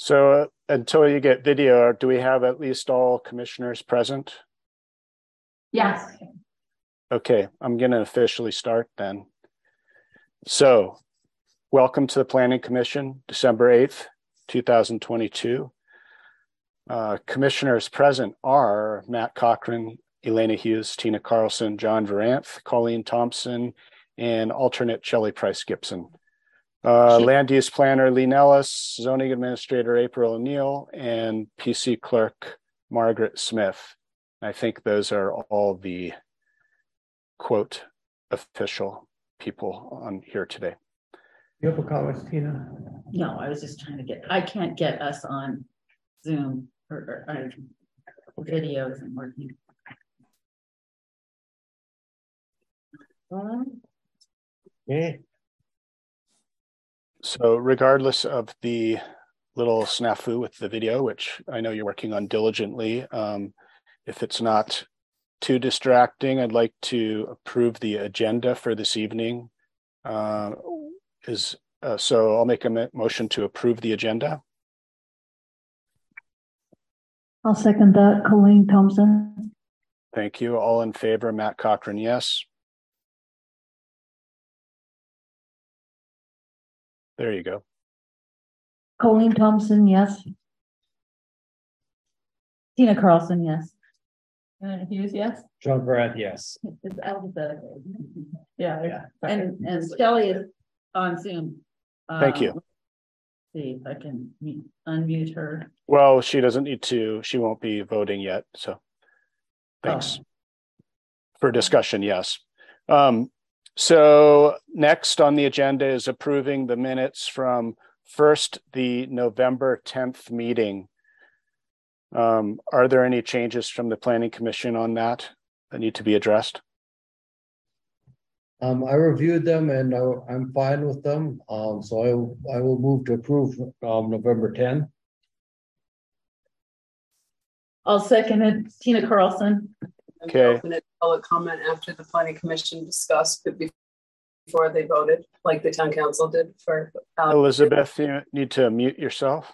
So until you get video, do we have at least all commissioners present? Yes. Okay, I'm going to officially start then. So welcome to the Planning Commission, December 8th, 2022. Commissioners present are Matt Cochran, Elena Hughes, Tina Carlson, John Varanth, Colleen Thompson, and alternate Shelley Price Gibson. Land use planner Lee Nellis, zoning administrator April O'Neill, and PC clerk Margaret Smith. I think those are all the quote official people on here today. You have a comment, Tina? No, I was just trying to I can't get us on Zoom or videos and working. Yeah. So regardless of the little snafu with the video, which I know you're working on diligently, if it's not too distracting, I'd like to approve the agenda for this evening. So I'll make a motion to approve the agenda. I'll second that. Colleen Thompson. Thank you. All in favor, Matt Cochran, yes. There you go. Colleen Thompson, yes. Tina Carlson, yes. Hughes, yes. John Varanth, yes. It's alphabetical. Yeah. And Shelley is on Zoom. Thank you. See if I can unmute her. Well, she doesn't need to. She won't be voting yet. So thanks for discussion. Yes. So next on the agenda is approving the minutes from first the November 10th meeting. Are there any changes from the Planning Commission on that need to be addressed? I reviewed them and I'm fine with them. So I will move to approve November 10th. I'll second it. Tina Carlson. Okay. Open it public comment after the Planning Commission discussed it before they voted, like the town council did for Elizabeth, you need to mute yourself.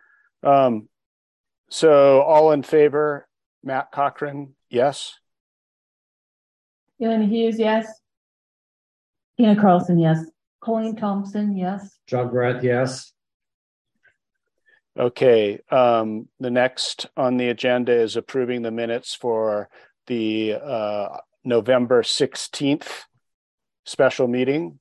So all in favor, Matt Cochran, yes. Elena Hughes, yes. Tina Carlson, yes. Colleen Thompson, yes. John Varanth, yes. Okay. The next on the agenda is approving the minutes for the November 16th special meeting.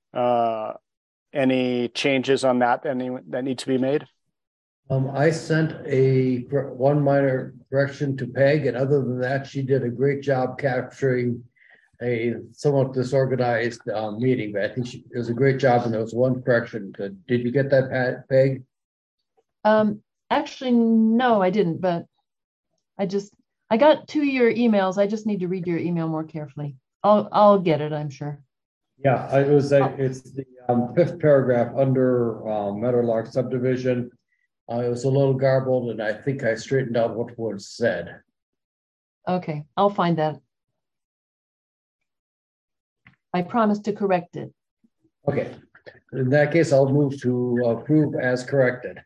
Any changes on that that need to be made? I sent one minor correction to Peg, and other than that, she did a great job capturing a somewhat disorganized meeting. But I think it was a great job, and there was one correction. Did you get that, Peg? Actually, no, I didn't. But I got 2 of your emails. I just need to read your email more carefully. I'll get it, I'm sure. Yeah, it's the 5th paragraph under Meadowlark subdivision. It was a little garbled, and I think I straightened out what was said. Okay, I'll find that. I promise to correct it. Okay, in that case, I'll move to approve as corrected.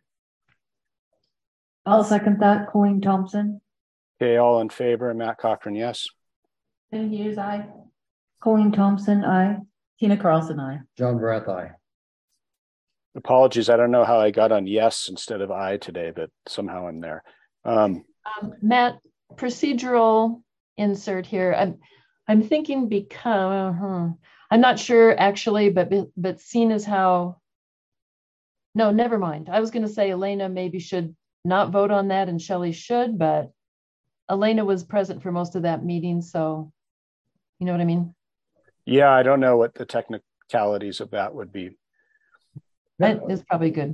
I'll second that. Colleen Thompson. Okay, all in favor, Matt Cochran, yes. Elena Hughes, aye. Colleen Thompson, aye. Tina Carlson, aye. John Varanth, aye. Apologies, I don't know how I got on yes instead of I today, but somehow I'm there. Matt, procedural insert here. I'm thinking because I'm not sure actually, but seeing as how, no, never mind. I was going to say Elena maybe should not vote on that and Shelley should, but Elena was present for most of that meeting, so you know what I mean? Yeah, I don't know what the technicalities of that would be. That is probably good.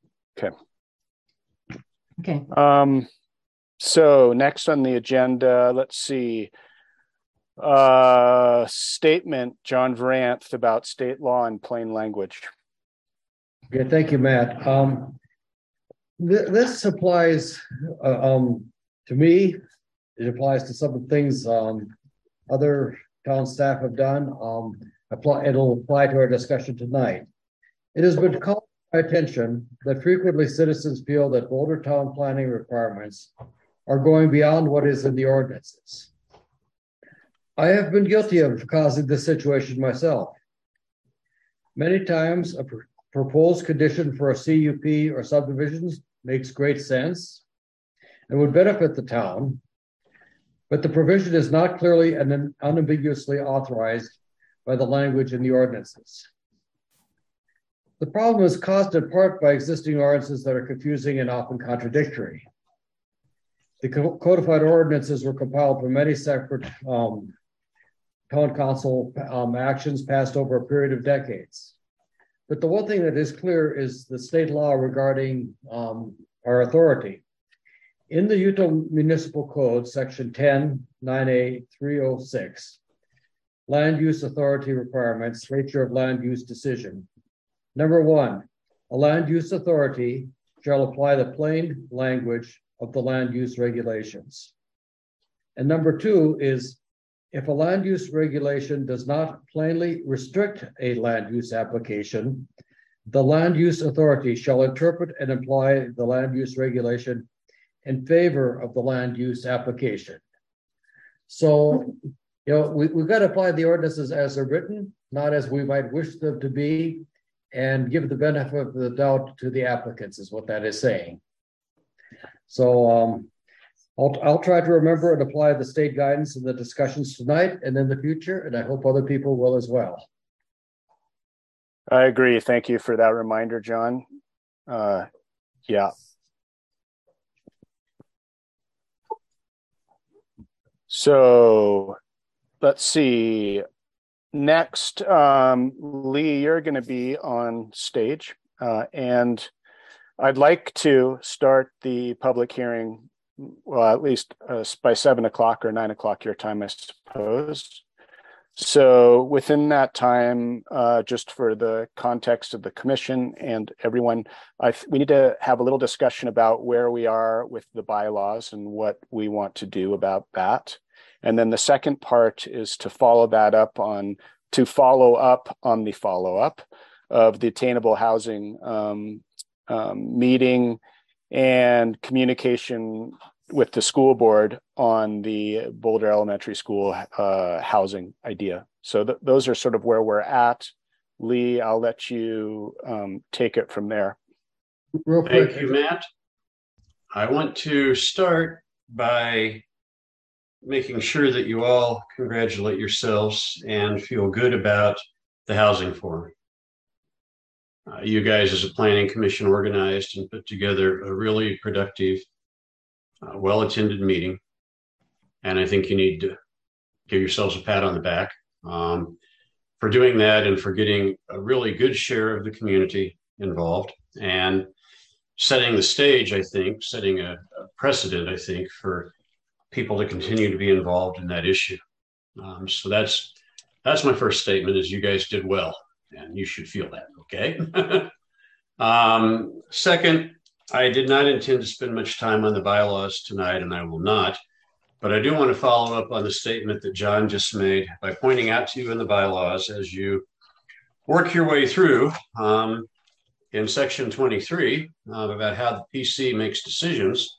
Okay. So next on the agenda, let's see. Statement, John Varanth, about state law in plain language. Okay, thank you, Matt. This applies to me. It applies to some of the things other town staff have done. It'll apply to our discussion tonight. It has been called my attention that frequently citizens feel that Boulder town planning requirements are going beyond what is in the ordinances. I have been guilty of causing this situation myself. Many times a proposed condition for a CUP or subdivisions makes great sense and would benefit the town, but the provision is not clearly and unambiguously authorized by the language in the ordinances. The problem is caused in part by existing ordinances that are confusing and often contradictory. The codified ordinances were compiled from many separate town council actions passed over a period of decades. But the one thing that is clear is the state law regarding our authority. In the Utah Municipal Code, section 10, 9A 306, land use authority requirements, nature of land use decision. Number 1, a land use authority shall apply the plain language of the land use regulations. And number 2 is, if a land use regulation does not plainly restrict a land use application, the land use authority shall interpret and apply the land use regulation in favor of the land use application. So, we've got to apply the ordinances as they're written, not as we might wish them to be, and give the benefit of the doubt to the applicants is what that is saying. So I'll try to remember and apply the state guidance in the discussions tonight and in the future, and I hope other people will as well. I agree. Thank you for that reminder, John. Yeah. So let's see. Next, Lee, you're going to be on stage, and I'd like to start the public hearing, well, at least by 7 o'clock or 9 o'clock your time, I suppose. So within that time, just for the context of the commission and everyone, we need to have a little discussion about where we are with the bylaws and what we want to do about that. And then the second part is to follow up on the follow-up of the attainable housing meeting and communication with the school board on the Boulder Elementary School housing idea. So those are sort of where we're at. Lee, I'll let you take it from there. Real quick. Thank you, Matt. I want to start by making sure that you all congratulate yourselves and feel good about the housing forum. You guys as a planning commission organized and put together a really productive, well-attended meeting. And I think you need to give yourselves a pat on the back for doing that and for getting a really good share of the community involved and setting the stage, I think, setting a precedent, I think, for people to continue to be involved in that issue. So that's my first statement, is you guys did well, and you should feel that, okay? Second, I did not intend to spend much time on the bylaws tonight, and I will not, but I do want to follow up on the statement that John just made by pointing out to you in the bylaws as you work your way through in section 23 about how the PC makes decisions.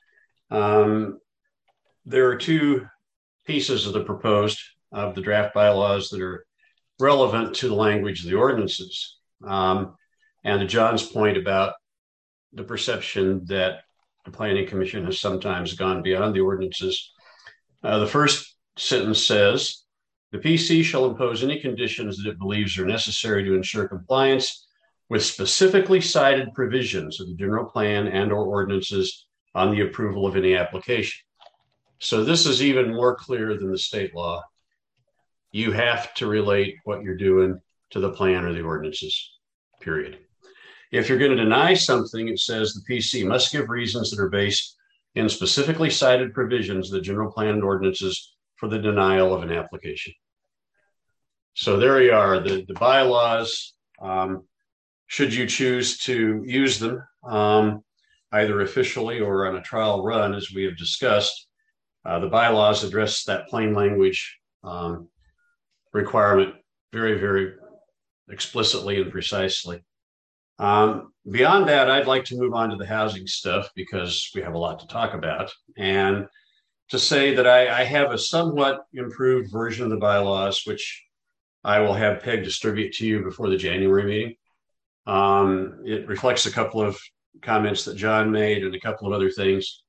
There are two pieces of the draft bylaws that are relevant to the language of the ordinances. And to John's point about the perception that the Planning Commission has sometimes gone beyond the ordinances. The first sentence says, the PC shall impose any conditions that it believes are necessary to ensure compliance with specifically cited provisions of the general plan and or ordinances on the approval of any application. So this is even more clear than the state law. You have to relate what you're doing to the plan or the ordinances, period. If you're going to deny something, it says the PC must give reasons that are based in specifically cited provisions of the general plan and ordinances for the denial of an application. So there you are, the bylaws, should you choose to use them, either officially or on a trial run, as we have discussed. The bylaws address that plain language requirement very, very explicitly and precisely. Beyond that, I'd like to move on to the housing stuff because we have a lot to talk about. And to say that I have a somewhat improved version of the bylaws, which I will have Peg distribute to you before the January meeting. It reflects a couple of comments that John made and a couple of other things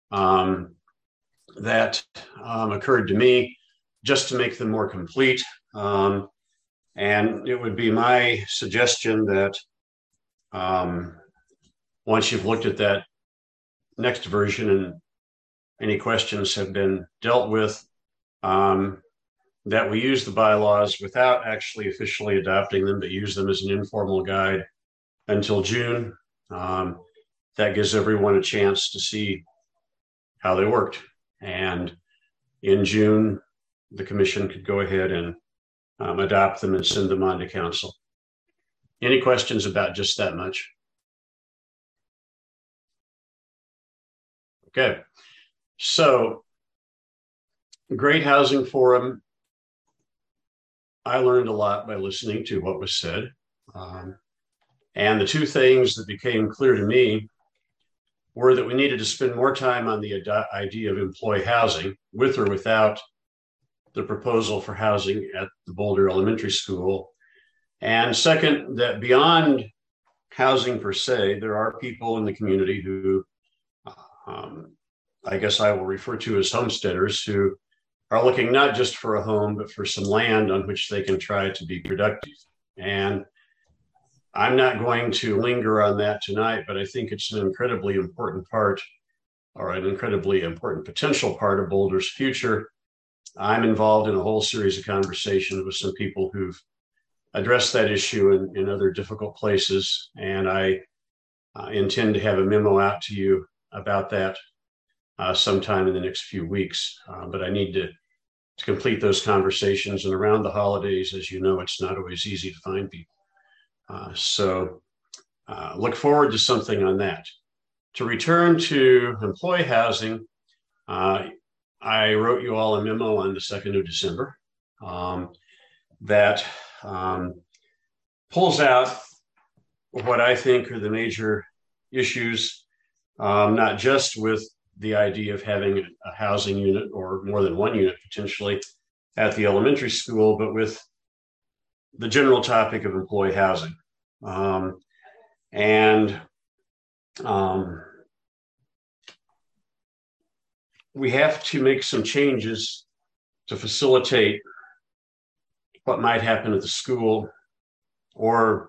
that occurred to me just to make them more complete. And it would be my suggestion that once you've looked at that next version and any questions have been dealt with, that we use the bylaws without actually officially adopting them, but use them as an informal guide until June. That gives everyone a chance to see how they worked. And in June, the commission could go ahead and adopt them and send them on to council. Any questions about just that much? Okay, so Great Housing Forum. I learned a lot by listening to what was said. And the two things that became clear to me were that we needed to spend more time on the idea of employee housing, with or without the proposal for housing at the Boulder Elementary School. And second, that beyond housing per se, there are people in the community who I guess I will refer to as homesteaders, who are looking not just for a home, but for some land on which they can try to be productive. And I'm not going to linger on that tonight, but I think it's an incredibly important part, or an incredibly important potential part of Boulder's future. I'm involved in a whole series of conversations with some people who've addressed that issue in other difficult places. And I intend to have a memo out to you about that sometime in the next few weeks. But I need to complete those conversations. And around the holidays, as you know, it's not always easy to find people. So look forward to something on that. To return to employee housing, I wrote you all a memo on the 2nd of December that pulls out what I think are the major issues, not just with the idea of having a housing unit or more than one unit potentially at the elementary school, but with the general topic of employee housing. We have to make some changes to facilitate what might happen at the school or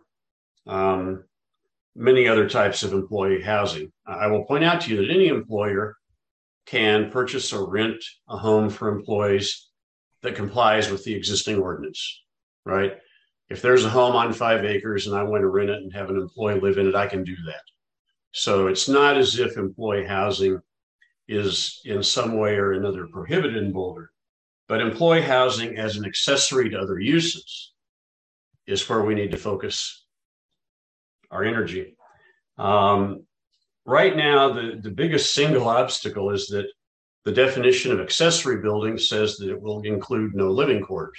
many other types of employee housing. I will point out to you that any employer can purchase or rent a home for employees that complies with the existing ordinance, right? If there's a home on 5 acres and I want to rent it and have an employee live in it, I can do that. So it's not as if employee housing is in some way or another prohibited in Boulder, but employee housing as an accessory to other uses is where we need to focus our energy. Right now, the biggest single obstacle is that the definition of accessory building says that it will include no living quarters.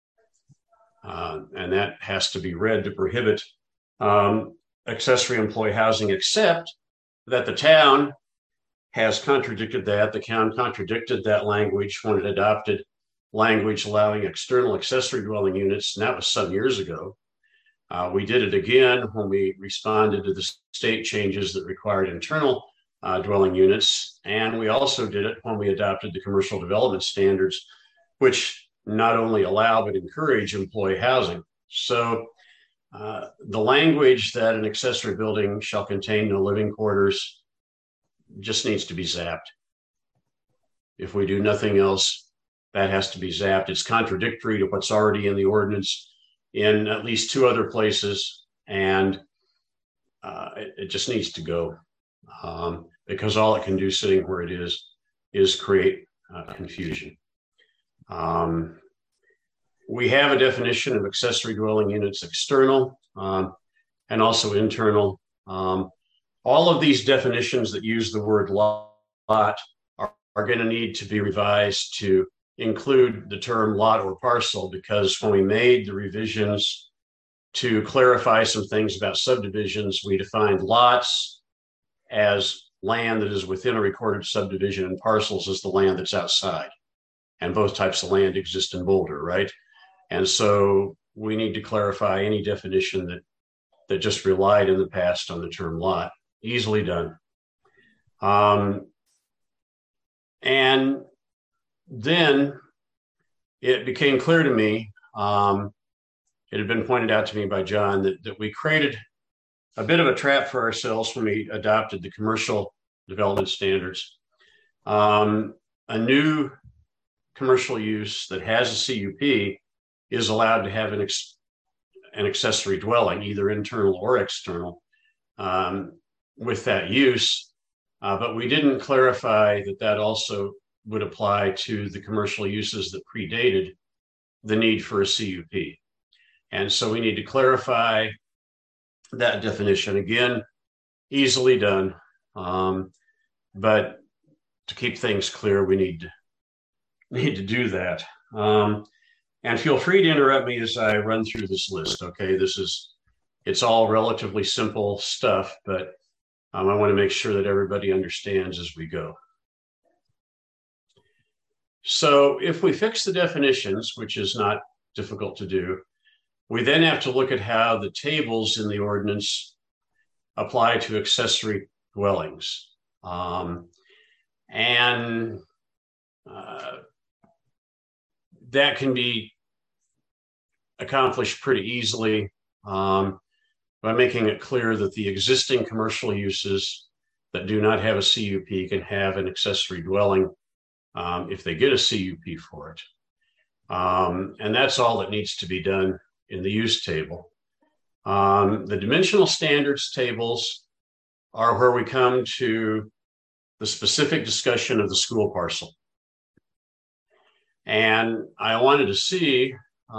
And that has to be read to prohibit accessory employee housing, except that the town has contradicted that. The town contradicted that language when it adopted language allowing external accessory dwelling units, and that was some years ago. We did it again when we responded to the state changes that required internal dwelling units. And we also did it when we adopted the commercial development standards, which not only allow but encourage employee housing. So the language that an accessory building shall contain no living quarters just needs to be zapped. If we do nothing else, that has to be zapped. It's contradictory to what's already in the ordinance in at least 2 other places, and it just needs to go because all it can do sitting where it is create confusion. We have a definition of accessory dwelling units, external and also internal. All of these definitions that use the word lot are going to need to be revised to include the term lot or parcel, because when we made the revisions to clarify some things about subdivisions, we defined lots as land that is within a recorded subdivision and parcels as the land that's outside. And both types of land exist in Boulder, right? And so we need to clarify any definition that just relied in the past on the term lot. Easily done. And then it became clear to me, it had been pointed out to me by John that we created a bit of a trap for ourselves when we adopted the commercial development standards. A new commercial use that has a CUP is allowed to have an accessory dwelling, either internal or external, with that use. But we didn't clarify that also would apply to the commercial uses that predated the need for a CUP. And so we need to clarify that definition. Again, easily done. But to keep things clear, we need to do that. And feel free to interrupt me as I run through this list. Okay, it's all relatively simple stuff, but I want to make sure that everybody understands as we go. So if we fix the definitions, which is not difficult to do, we then have to look at how the tables in the ordinance apply to accessory dwellings. That can be accomplished pretty easily by making it clear that the existing commercial uses that do not have a CUP can have an accessory dwelling if they get a CUP for it. And that's all that needs to be done in the use table. The dimensional standards tables are where we come to the specific discussion of the school parcel. And I wanted to see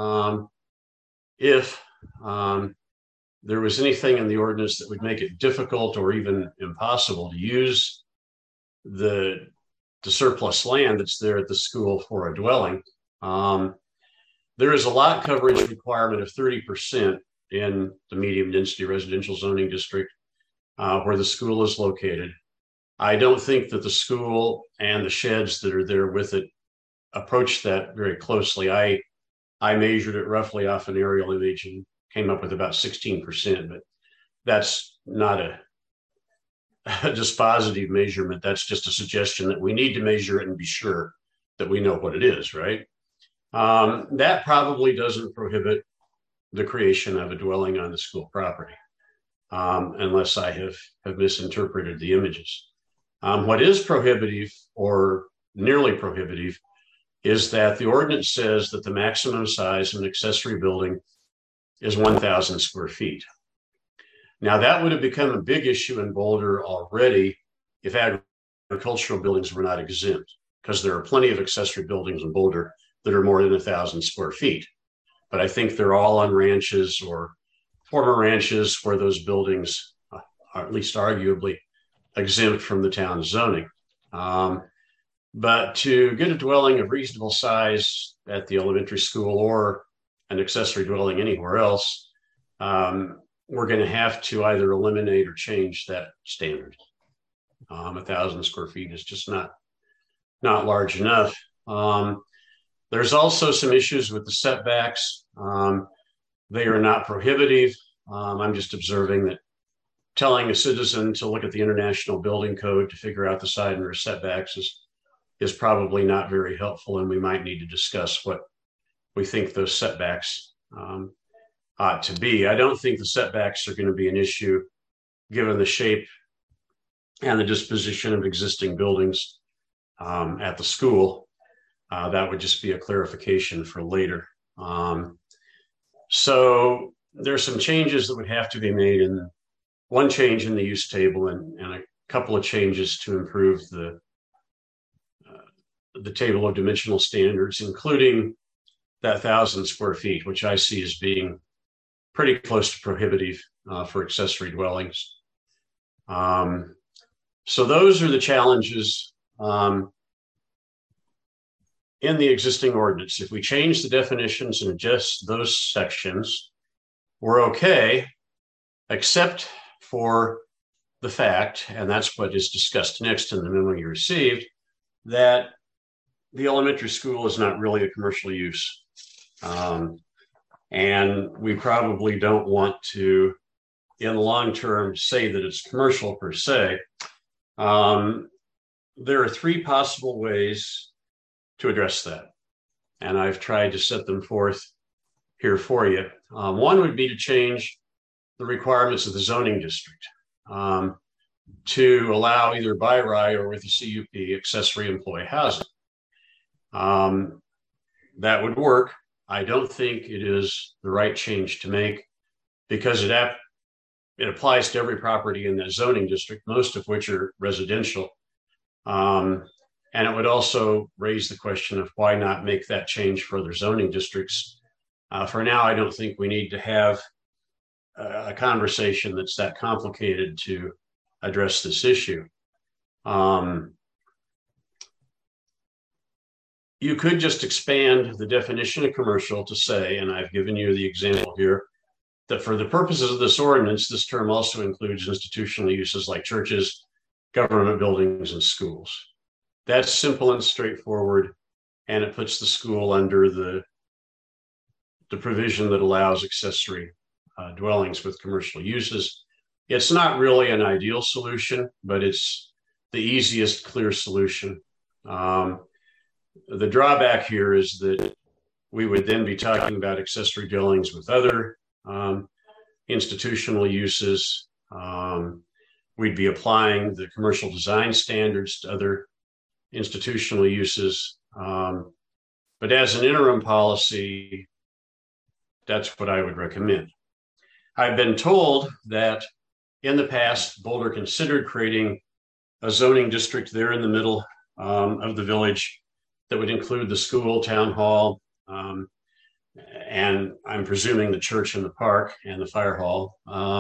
if there was anything in the ordinance that would make it difficult or even impossible to use the surplus land that's there at the school for a dwelling. There is a lot coverage requirement of 30% in the medium density residential zoning district where the school is located. I don't think that the school and the sheds that are there with it approach that very closely. I measured it roughly off an aerial image and came up with about 16%, but that's not a dispositive measurement. That's just a suggestion that we need to measure it and be sure that we know what it is, right? That probably doesn't prohibit the creation of a dwelling on the school property, unless I have misinterpreted the images. What is prohibitive or nearly prohibitive is that the ordinance says that the maximum size of an accessory building is 1,000 square feet. Now, that would have become a big issue in Boulder already if agricultural buildings were not exempt, because there are plenty of accessory buildings in Boulder that are more than 1,000 square feet. But I think they're all on ranches or former ranches where those buildings are at least arguably exempt from the town zoning. But to get a dwelling of reasonable size at the elementary school or an accessory dwelling anywhere else, we're going to have to either eliminate or change that standard. 1,000 square feet is just not large enough. There's also some issues with the setbacks. They are not prohibitive. I'm just observing that telling a citizen to look at the International Building Code to figure out the side and rear setbacks is probably not very helpful, and we might need to discuss what we think those setbacks ought to be. I don't think the setbacks are going to be an issue given the shape and the disposition of existing buildings at the school. That would just be a clarification for later. So there's some changes that would have to be made, and one change in the use table and a couple of changes to improve the table of dimensional standards, including that 1,000 square feet, which I see as being pretty close to prohibitive for accessory dwellings. So those are the challenges in the existing ordinance. If we change the definitions and adjust those sections, were okay, except for the fact, and that's what is discussed next in the memo you received, that the elementary school is not really a commercial use. And we probably don't want to, in the long term, say that it's commercial per se. There are three possible ways to address that, and I've tried to set them forth here for you. One would be to change the requirements of the zoning district to allow either by right or with the CUP accessory employee housing. That would work. I don't think it is the right change to make because it applies to every property in that zoning district, most of which are residential. And it would also raise the question of why not make that change for other zoning districts. For now, I don't think we need to have a conversation that's that complicated to address this issue. You could just expand the definition of commercial to say, and I've given you the example here, that for the purposes of this ordinance, this term also includes institutional uses like churches, government buildings, and schools. That's simple and straightforward, and it puts the school under the provision that allows accessory dwellings with commercial uses. It's not really an ideal solution, but it's the easiest, clear solution. The drawback here is that we would then be talking about accessory dwellings with other institutional uses. We'd be applying the commercial design standards to other institutional uses. But as an interim policy, that's what I would recommend. I've been told that in the past, Boulder considered creating a zoning district there in the middle of the village that would include the school, town hall, and I'm presuming the church and the park and the fire hall,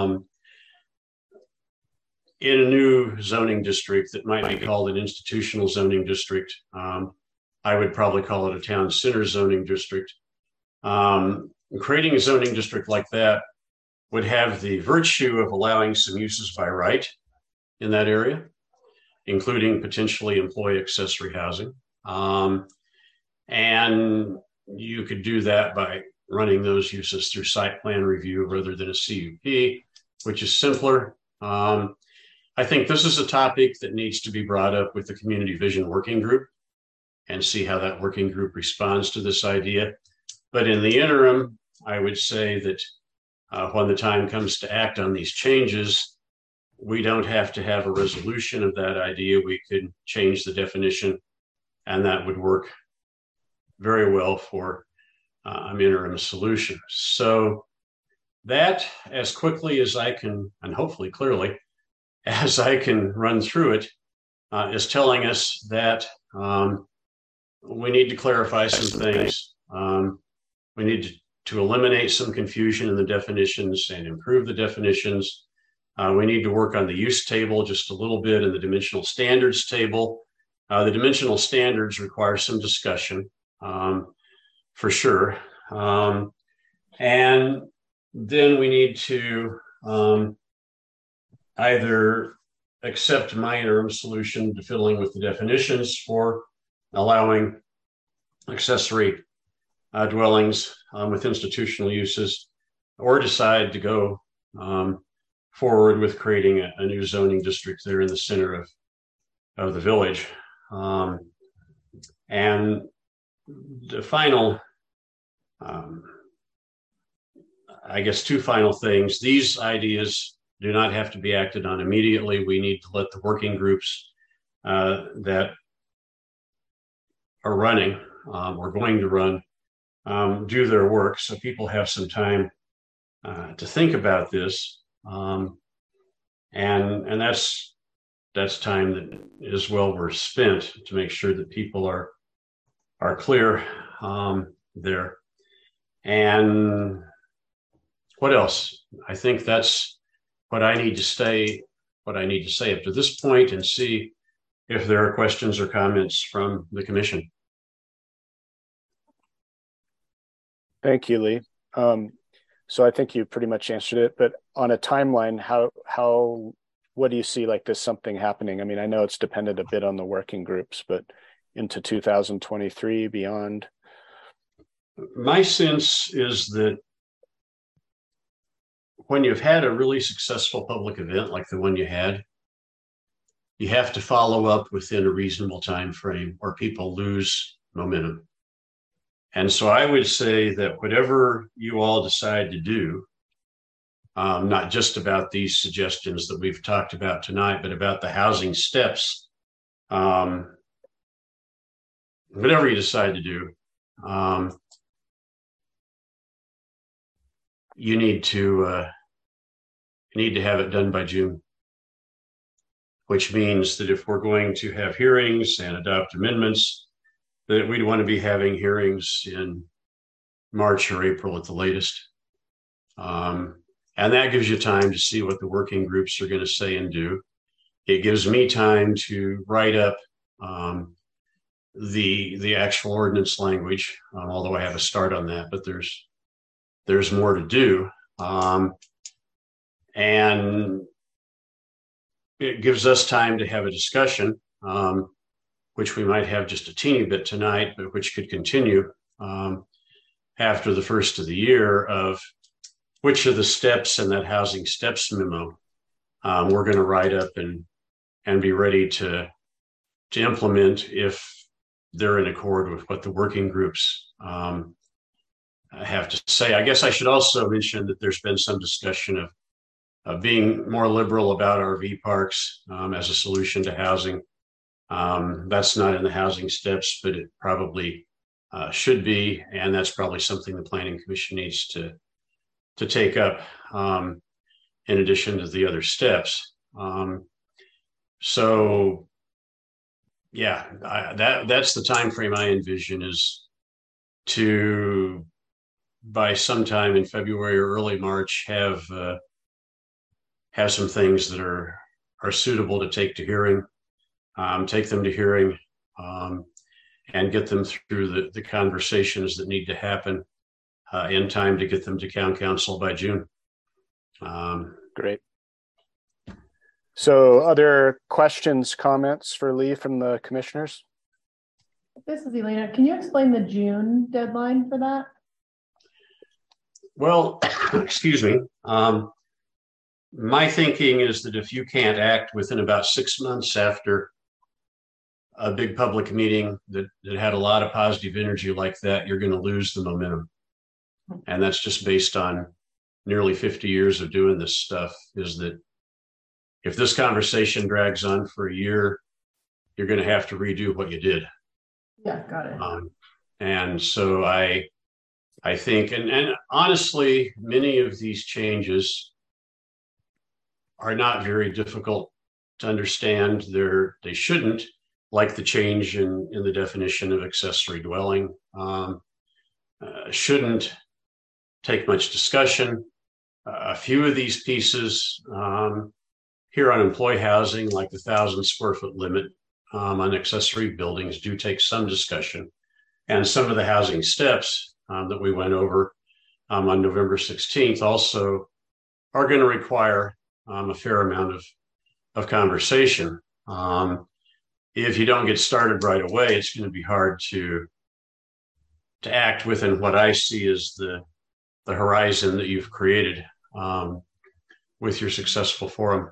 in a new zoning district that might be called an institutional zoning district. I would probably call it a town center zoning district. Creating a zoning district like that would have the virtue of allowing some uses by right in that area, including potentially employee accessory housing. And you could do that by running those uses through site plan review rather than a CUP, which is simpler. I think this is a topic that needs to be brought up with the Community Vision Working Group and see how that working group responds to this idea. But in the interim, I would say that when the time comes to act on these changes, we don't have to have a resolution of that idea. We could change the definition, and that would work very well for an interim solution. So that, as quickly as I can, and hopefully clearly, as I can run through it, is telling us that we need to clarify some things. We need to eliminate some confusion in the definitions and improve the definitions. We need to work on the use table just a little bit and the dimensional standards table. The dimensional standards require some discussion, for sure. And then we need to either accept my interim solution to fiddling with the definitions for allowing accessory dwellings with institutional uses, or decide to go forward with creating a new zoning district there in the center of the village. And the final, I guess, two final things. These ideas do not have to be acted on immediately. We need to let the working groups that are running or going to run do their work, so people have some time to think about this. And that's time that is well worth spent to make sure that people are clear there. And what else? I think that's what I need to say up to this point, and see if there are questions or comments from the commission. Thank you, Lee. So I think you pretty much answered it, but on a timeline, what do you see like this something happening? I mean, I know it's dependent a bit on the working groups, but into 2023 beyond. My sense is that when you've had a really successful public event like the one you had, you have to follow up within a reasonable time frame or people lose momentum. And so I would say that whatever you all decide to do, not just about these suggestions that we've talked about tonight, but about the housing steps, whatever you decide to do, you need to have it done by June, which means that if we're going to have hearings and adopt amendments, that we'd want to be having hearings in March or April at the latest. And that gives you time to see what the working groups are going to say and do. It gives me time to write up the actual ordinance language, although I have a start on that, but there's more to do. And it gives us time to have a discussion, which we might have just a teeny bit tonight, but which could continue after the first of the year, of which of the steps in that housing steps memo we're going to write up and be ready to implement if they're in accord with what the working groups have to say. I guess I should also mention that there's been some discussion of being more liberal about RV parks as a solution to housing. That's not in the housing steps, but it probably should be, and that's probably something the Planning Commission needs to take up in addition to the other steps. So yeah, that's the time frame I envision, is to, by sometime in February or early March, have some things that are suitable to take to hearing, take them to hearing, and get them through the conversations that need to happen in time to get them to town council by June. Great. So other questions, comments for Lee from the commissioners? This is Elena. Can you explain the June deadline for that? Well, excuse me. My thinking is that if you can't act within about 6 months after a big public meeting that had a lot of positive energy like that, you're going to lose the momentum. And that's just based on nearly 50 years of doing this stuff, is that if this conversation drags on for a year, you're going to have to redo what you did. Yeah, got it. And so I think, and honestly, many of these changes are not very difficult to understand. They shouldn't, like the change in the definition of accessory dwelling, shouldn't take much discussion. A few of these pieces here on employee housing, like the 1,000 square foot limit on accessory buildings, do take some discussion. And some of the housing steps that we went over on November 16th also are going to require a fair amount of conversation. If you don't get started right away, it's going to be hard to act within what I see as the horizon that you've created with your successful forum.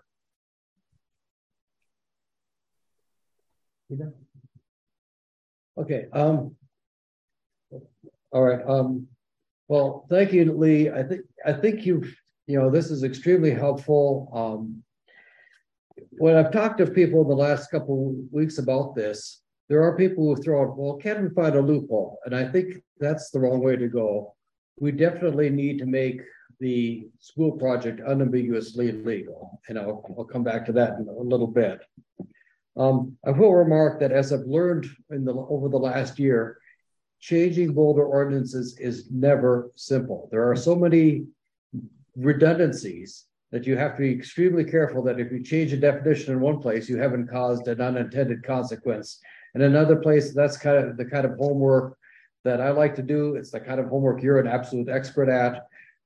Okay. All right. Well, thank you, Lee. I think this is extremely helpful. When I've talked to people in the last couple of weeks about this, there are people who throw out, well, can't we find a loophole? And I think that's the wrong way to go. We definitely need to make the school project unambiguously legal. And I'll come back to that in a little bit. I will remark that as I've learned over the last year, changing Boulder ordinances is never simple. There are so many redundancies that you have to be extremely careful that if you change a definition in one place, you haven't caused an unintended consequence. In another place, that's the kind of homework that I like to do. It's the kind of homework you're an absolute expert at.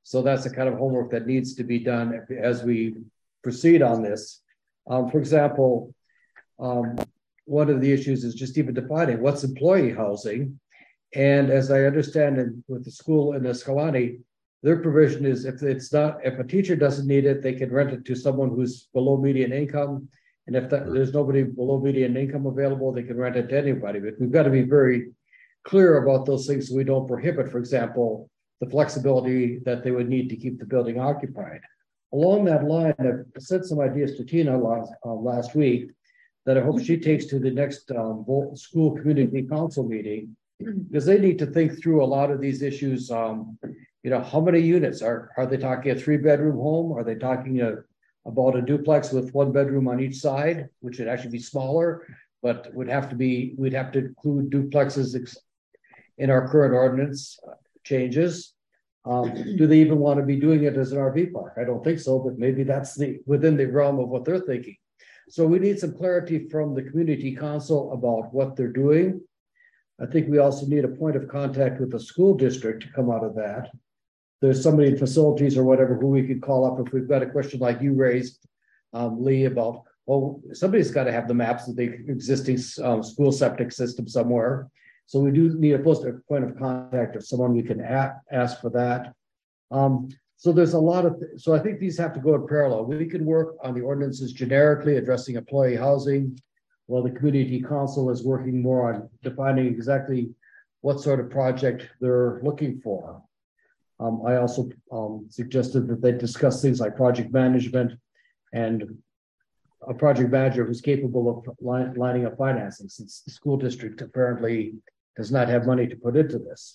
So that's the kind of homework that needs to be done as we proceed on this. For example, one of the issues is just even defining what's employee housing. And as I understand it, with the school in Escalante, their provision is if a teacher doesn't need it, they can rent it to someone who's below median income. And if there's nobody below median income available, they can rent it to anybody. But we've got to be very clear about those things so we don't prohibit, for example, the flexibility that they would need to keep the building occupied. Along that line, I've sent some ideas to Tina last week that I hope she takes to the next school community council meeting, because they need to think through a lot of these issues. How many units are they talking? A 3-bedroom home? Are they talking about a duplex with 1 bedroom on each side, which would actually be smaller, but we'd have to include duplexes in our current ordinance changes. Do they even want to be doing it as an RV park? I don't think so, but maybe that's within the realm of what they're thinking. So we need some clarity from the community council about what they're doing. I think we also need a point of contact with the school district to come out of that. There's somebody in facilities or whatever who we could call up if we've got a question like you raised, Lee, about, somebody's got to have the maps of the existing school septic system somewhere. So we do need a point of contact of someone we can ask for that. So there's a lot of, so I think these have to go in parallel. We can work on the ordinances generically addressing employee housing, while the community council is working more on defining exactly what sort of project they're looking for. I also suggested that they discuss things like project management and a project manager who's capable of lining up financing, since the school district apparently does not have money to put into this.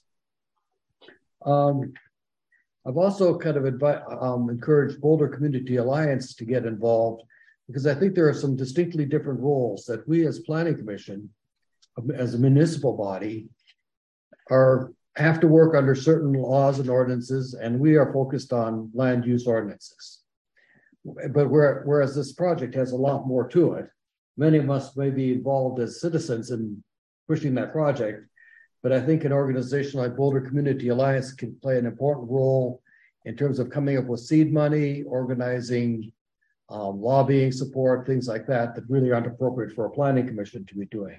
I've also kind of encouraged Boulder Community Alliance to get involved, because I think there are some distinctly different roles that we as Planning Commission, as a municipal body, have to work under certain laws and ordinances, and we are focused on land use ordinances. But whereas this project has a lot more to it, many of us may be involved as citizens in pushing that project. But I think an organization like Boulder Community Alliance can play an important role in terms of coming up with seed money, organizing lobbying support, things like that really aren't appropriate for a planning commission to be doing.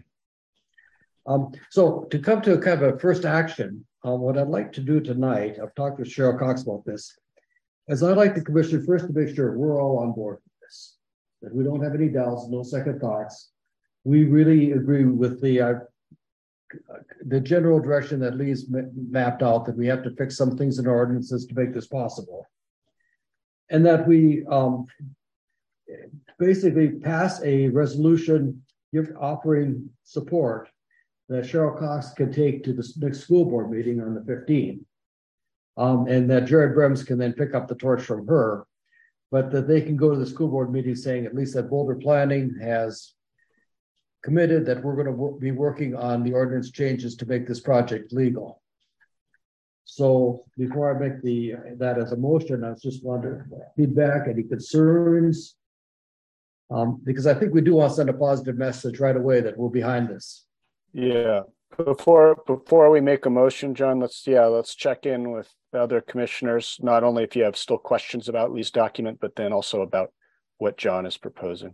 So to come to kind of a first action, what I'd like to do tonight, I've talked with Cheryl Cox about this, is I'd like the commission first to make sure we're all on board with this, that we don't have any doubts, no second thoughts. We really agree with the general direction that Lee's mapped out, that we have to fix some things in our ordinances to make this possible. And that we basically pass a resolution offering support that Cheryl Cox can take to the next school board meeting on the 15th. And that Jared Brems can then pick up the torch from her, but that they can go to the school board meeting saying at least that Boulder Planning has committed that we're going to be working on the ordinance changes to make this project legal. So before I make that as a motion, I just wanted feedback, any concerns, because I think we do want to send a positive message right away that we're behind this. Yeah. Before we make a motion, John, let's check in with the other commissioners, not only if you have still questions about Lee's document, but then also about what John is proposing.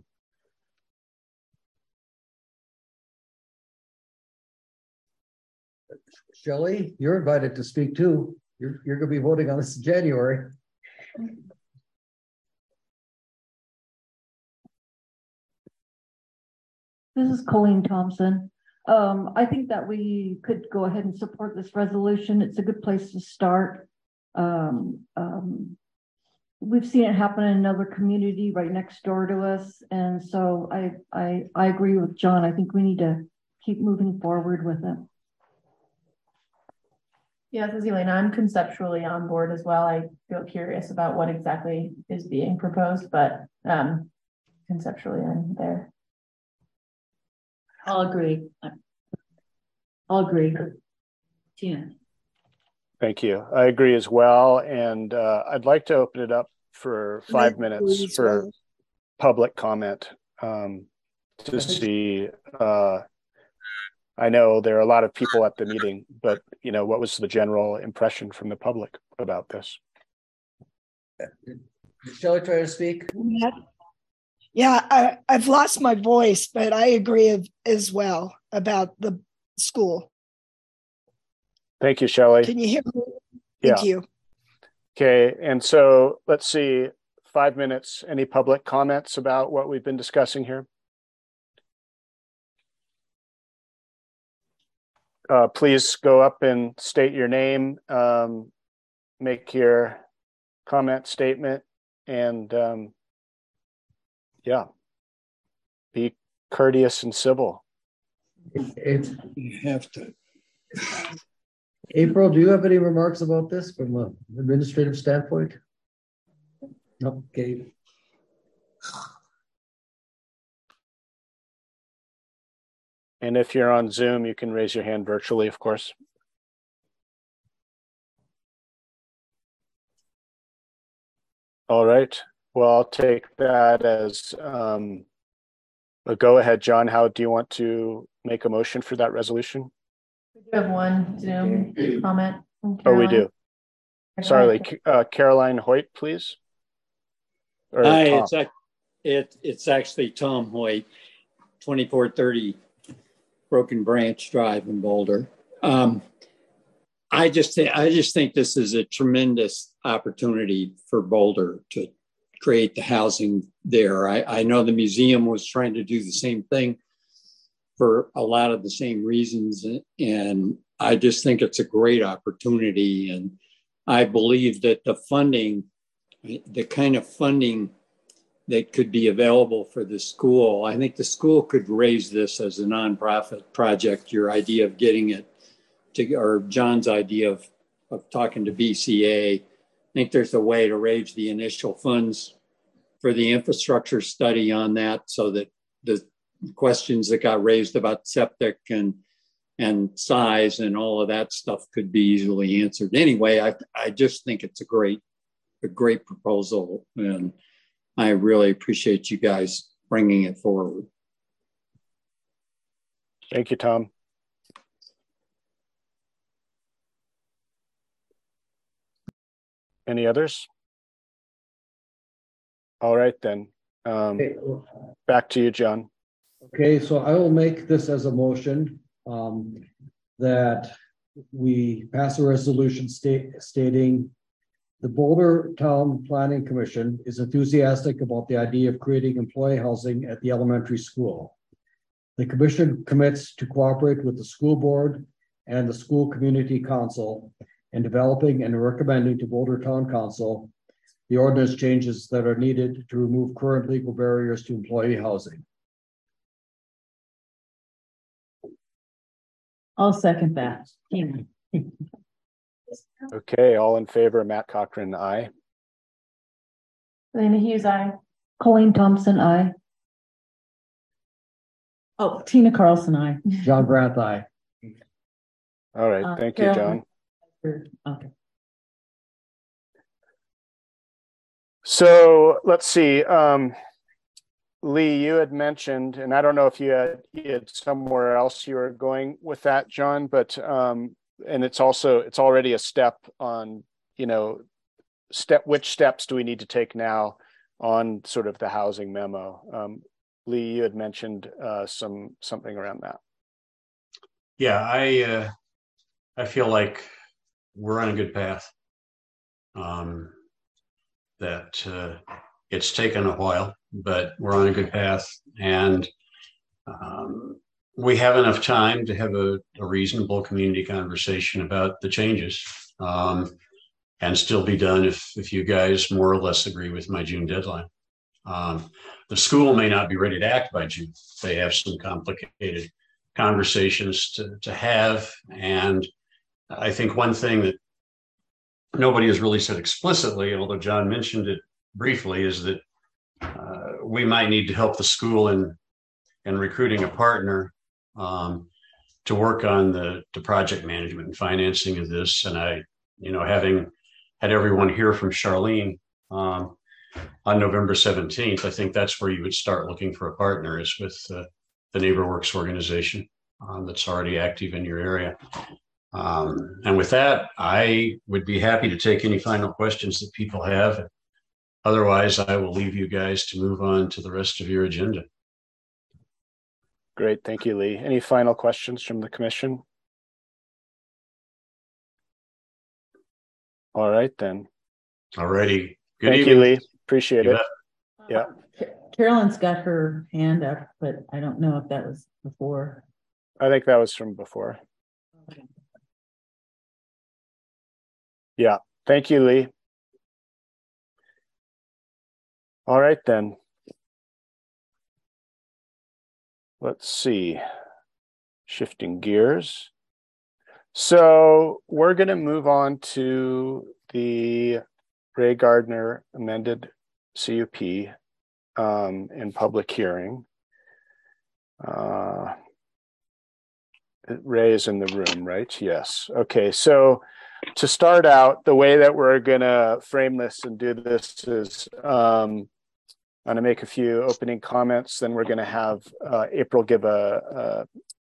Shelley, you're invited to speak too. You're going to be voting on this in January. This is Colleen Thompson. I think that we could go ahead and support this resolution. It's a good place to start. We've seen it happen in another community right next door to us. And so I agree with John. I think we need to keep moving forward with it. Yeah, this is Elena. I'm conceptually on board as well. I feel curious about what exactly is being proposed, but conceptually I'm there. I'll agree. Tina. Thank you. I agree as well. And I'd like to open it up for 5 minutes for public comment to see. I know there are a lot of people at the meeting, but what was the general impression from the public about this? Shall I try to speak? Yeah, I've lost my voice, but I agree as well about the school. Thank you, Shelley. Can you hear me? Yeah. Thank you. Okay, and so let's see, 5 minutes. Any public comments about what we've been discussing here? Please go up and state your name, make your comment statement, and yeah, be courteous and civil. You have to. April, do you have any remarks about this from an administrative standpoint? No, okay. And if you're on Zoom, you can raise your hand virtually, of course. All right. Well, I'll take that as a go ahead. John, how do you want to make a motion for that resolution? We do have one Zoom comment from Oh, we Caroline. do. Sorry, Caroline Hoyt, please. Or Hi, Tom. it's actually Tom Hoyt, 2430 Broken Branch Drive in Boulder. I just think this is a tremendous opportunity for Boulder to create the housing there. I know the museum was trying to do the same thing for a lot of the same reasons, and I just think it's a great opportunity. And I believe that the funding, the kind of funding that could be available for the school, I think the school could raise this as a nonprofit project. Your idea of getting it to, or John's idea of talking to BCA, I think there's a way to raise the initial funds for the infrastructure study on that, so that the questions that got raised about septic and size and all of that stuff could be easily answered. Anyway, I just think it's a great proposal, and I really appreciate you guys bringing it forward. Thank you, Tom. Any others? All right, then. Okay. Back to you, John. Okay, so I will make this as a motion that we pass a resolution stating the Boulder Town Planning Commission is enthusiastic about the idea of creating employee housing at the elementary school. The commission commits to cooperate with the school board and the school community council in developing and recommending to Boulder Town Council the ordinance changes that are needed to remove current legal barriers to employee housing. I'll second that. Okay, all in favor, Matt Cochran, aye. Elena Hughes, aye. Colleen Thompson, aye. Oh, Tina Carlson, aye. John Brandt, aye. All right, thank you, John. Okay. So let's see. Lee, you had mentioned, and I don't know if you had somewhere else you were going with that, John, but and it's already a step on, which steps do we need to take now on sort of the housing memo? Lee, you had mentioned something around that. Yeah, I feel like we're on a good path. That it's taken a while, but we're on a good path, and we have enough time to have a reasonable community conversation about the changes, and still be done if you guys more or less agree with my June deadline. The school may not be ready to act by June. They have some complicated conversations to have, and I think one thing that nobody has really said explicitly, although John mentioned it briefly, is that we might need to help the school in recruiting a partner to work on the project management and financing of this. And having had everyone hear from Charlene on November 17th, I think that's where you would start looking for a partner, is with the NeighborWorks organization that's already active in your area. And with that, I would be happy to take any final questions that people have. Otherwise, I will leave you guys to move on to the rest of your agenda. Great. Thank you, Lee. Any final questions from the commission? All right, then. All righty. Good Thank evening. you, Lee. Appreciate it. Yeah. Carolyn's got her hand up, but I don't know if that was before. I think that was from before. Yeah. Thank you, Lee. All right, then. Let's see. Shifting gears. So we're going to move on to the Ray Gardner amended CUP in public hearing. Ray is in the room, right? Yes. Okay. So to start out, the way that we're going to frame this and do this is I'm going to make a few opening comments. Then we're going to have April give a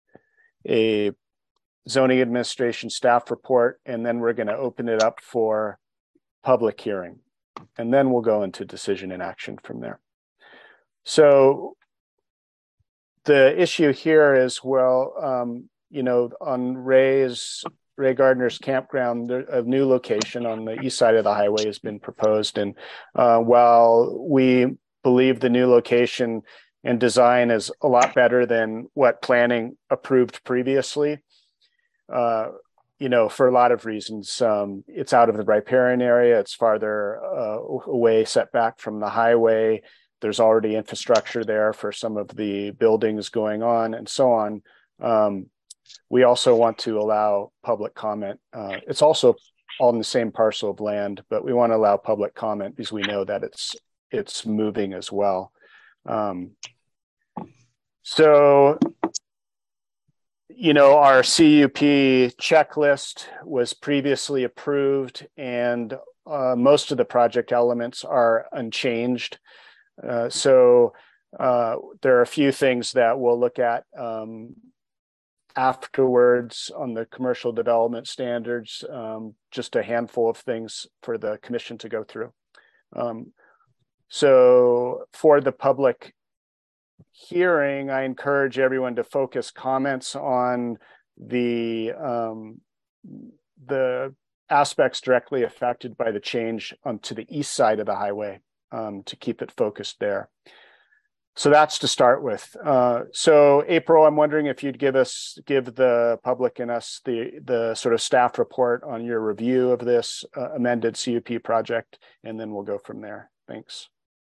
zoning administration staff report, and then we're going to open it up for public hearing. And then we'll go into decision and action from there. So the issue here is, well, you know, on Ray Gardner's campground, a new location on the east side of the highway has been proposed. And while we believe the new location and design is a lot better than what planning approved previously, you know, for a lot of reasons, it's out of the riparian area, it's farther away, set back from the highway. There's already infrastructure there for some of the buildings going on and so on. We also want to allow public comment. It's also on the same parcel of land, but we want to allow public comment because we know that it's moving as well. So, you know, our CUP checklist was previously approved, and most of the project elements are unchanged. So there are a few things that we'll look at afterwards on the commercial development standards, just a handful of things for the commission to go through. So for the public hearing, I encourage everyone to focus comments on the aspects directly affected by the change onto the east side of the highway, to keep it focused there. So that's to start with. So April, I'm wondering if you'd give the public and us the sort of staff report on your review of this amended CUP project, and then we'll go from there. Thanks.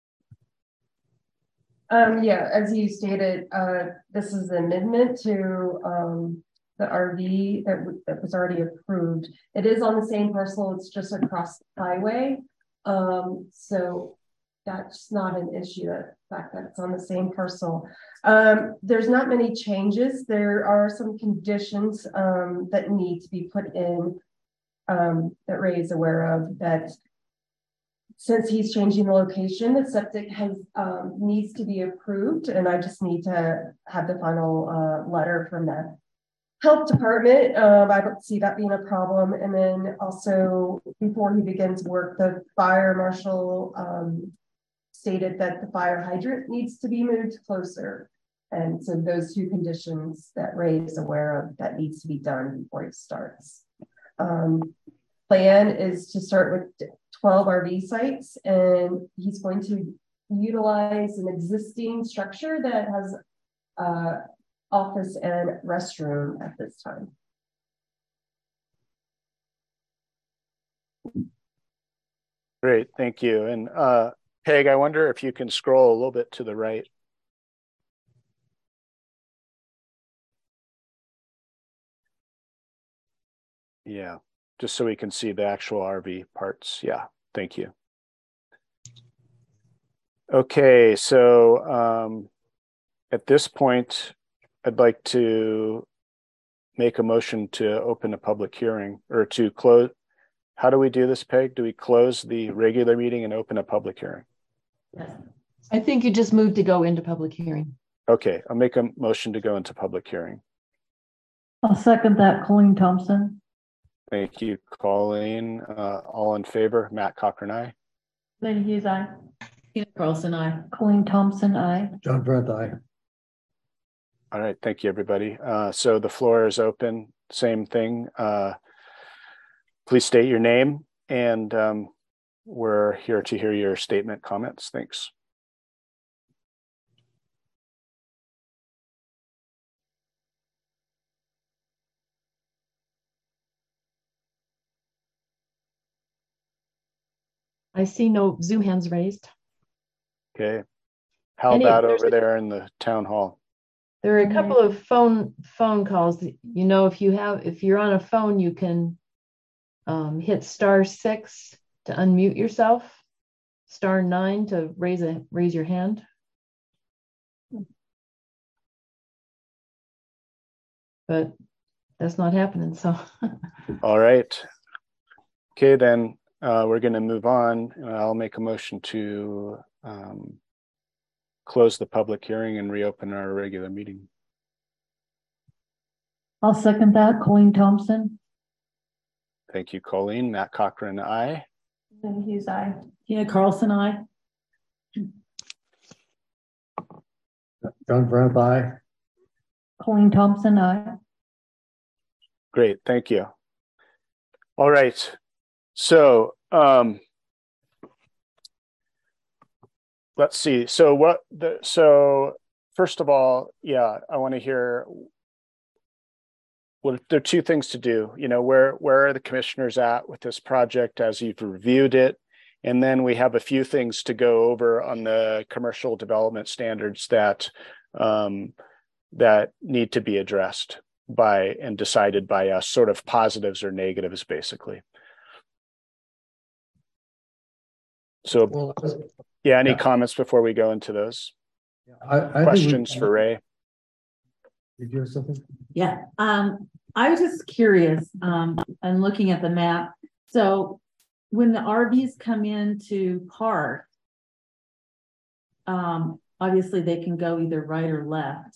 Yeah, as you stated, this is an amendment to the RV that was already approved. It is on the same parcel, it's just across the highway. So that's not an issue, the fact that it's on the same parcel. There's not many changes. There are some conditions that need to be put in that Ray is aware of, that since he's changing the location, the septic needs to be approved, and I just need to have the final letter from the health department. I don't see that being a problem. And then also, before he begins work, the fire marshal stated that the fire hydrant needs to be moved closer. And so those two conditions that Ray is aware of, that needs to be done before he starts. Plan is to start with 12 RV sites, and he's going to utilize an existing structure that has office and restroom at this time. Great, thank you. And Peg, I wonder if you can scroll a little bit to the right. Yeah, just so we can see the actual RV parts. Yeah, thank you. Okay, so at this point, I'd like to make a motion to open a public hearing, or to close. How do we do this, Peg? Do we close the regular meeting and open a public hearing? I think you just moved to go into public hearing. Okay, I'll make a motion to go into public hearing. I'll second that, Colleen Thompson. Thank you, Colleen. All in favor? Matt Cochran, aye. Lady Hughes, aye. Tina Carlson, I. Colleen Thompson, I. John Brandt, aye. All right, thank you, everybody. So the floor is open. Same thing. Please state your name, and we're here to hear your statement, comments. Thanks. I see no Zoom hands raised. Okay. How Any- about there's over a- there in the town hall? There are a couple of phone calls. You know, if you're on a phone, you can hit *6 to unmute yourself, *9 to raise your hand. But that's not happening. So All right. Okay, then we're going to move on. I'll make a motion to close the public hearing and reopen our regular meeting. I'll second that. Colleen Thompson. Thank you, Colleen. Matt Cochran, aye. Lady Hughes, aye. Tina Carlson, I. John Brandt, aye. Colleen Thompson, I. Great, thank you. All right. So let's see. So first of all, yeah, I want to hear, well, there are two things to do. You know, where are the commissioners at with this project as you've reviewed it? And then we have a few things to go over on the commercial development standards that need to be addressed by and decided by us, sort of positives or negatives, basically. So, Well, yeah, any yeah. comments before we go into those? I Questions for Ray? Did you have something? Yeah, I was just curious, and looking at the map. So when the RVs come into park, obviously they can go either right or left.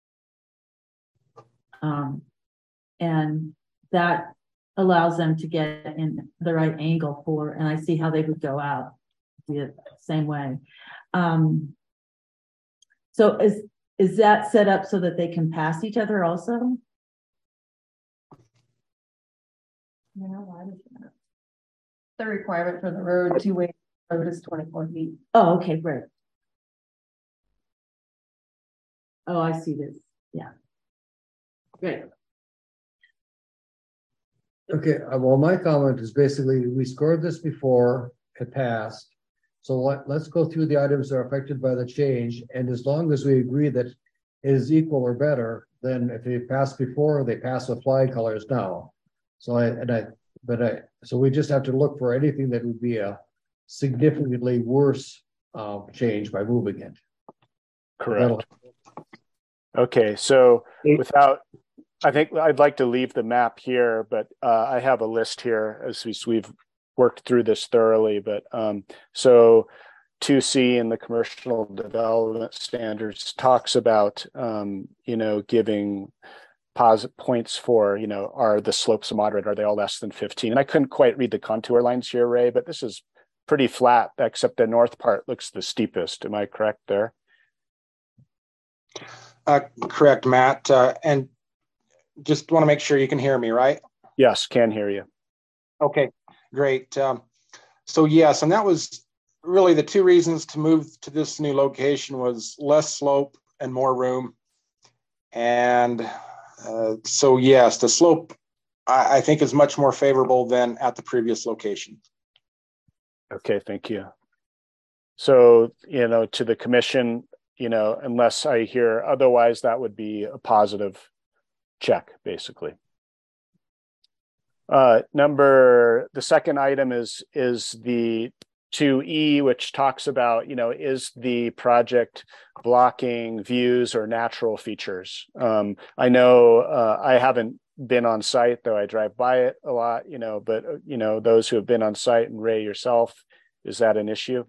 And that allows them to get in the right angle for, and I see how they would go out the same way. So is that set up so that they can pass each other also? The requirement for the road, two-way road is 24 feet. Oh, okay, great. Oh, I see this. Yeah. Great. Okay, well, my comment is basically, we scored this before it passed. So let's go through the items that are affected by the change. And as long as we agree that it is equal or better, then if they passed before, they pass with flag colors now. So so we just have to look for anything that would be a significantly worse change by moving it. Correct. Okay, so I think I'd like to leave the map here, but I have a list here as we've worked through this thoroughly. But so 2C in the commercial development standards talks about, giving positive points for, are the slopes moderate? Are they all less than 15? And I couldn't quite read the contour lines here, Ray, but this is pretty flat, except the north part looks the steepest. Am I correct there? Correct, Matt. And just want to make sure you can hear me, right? Yes, can hear you. Okay, great. So yes, and that was really the two reasons to move to this new location was less slope and more room. And so yes, the slope I think is much more favorable than at the previous location. Okay, thank you. So, to the commission, unless I hear otherwise, that would be a positive check, basically. The second item is the 2E, which talks about, is the project blocking views or natural features? I know I haven't been on site, though I drive by it a lot, but, those who have been on site, and Ray yourself, is that an issue?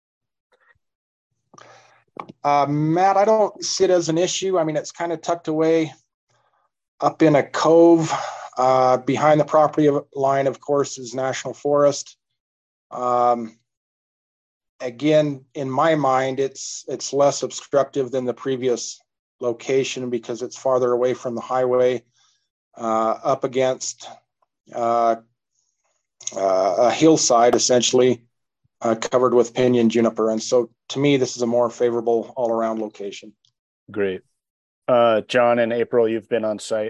Matt, I don't see it as an issue. I mean, it's kind of tucked away up in a cove. Behind the property line, of course, is National Forest. again, in my mind, it's less obstructive than the previous location because it's farther away from the highway, up against a hillside, essentially, covered with pinyon juniper. And so to me, this is a more favorable all-around location. Great. John and April, you've been on site.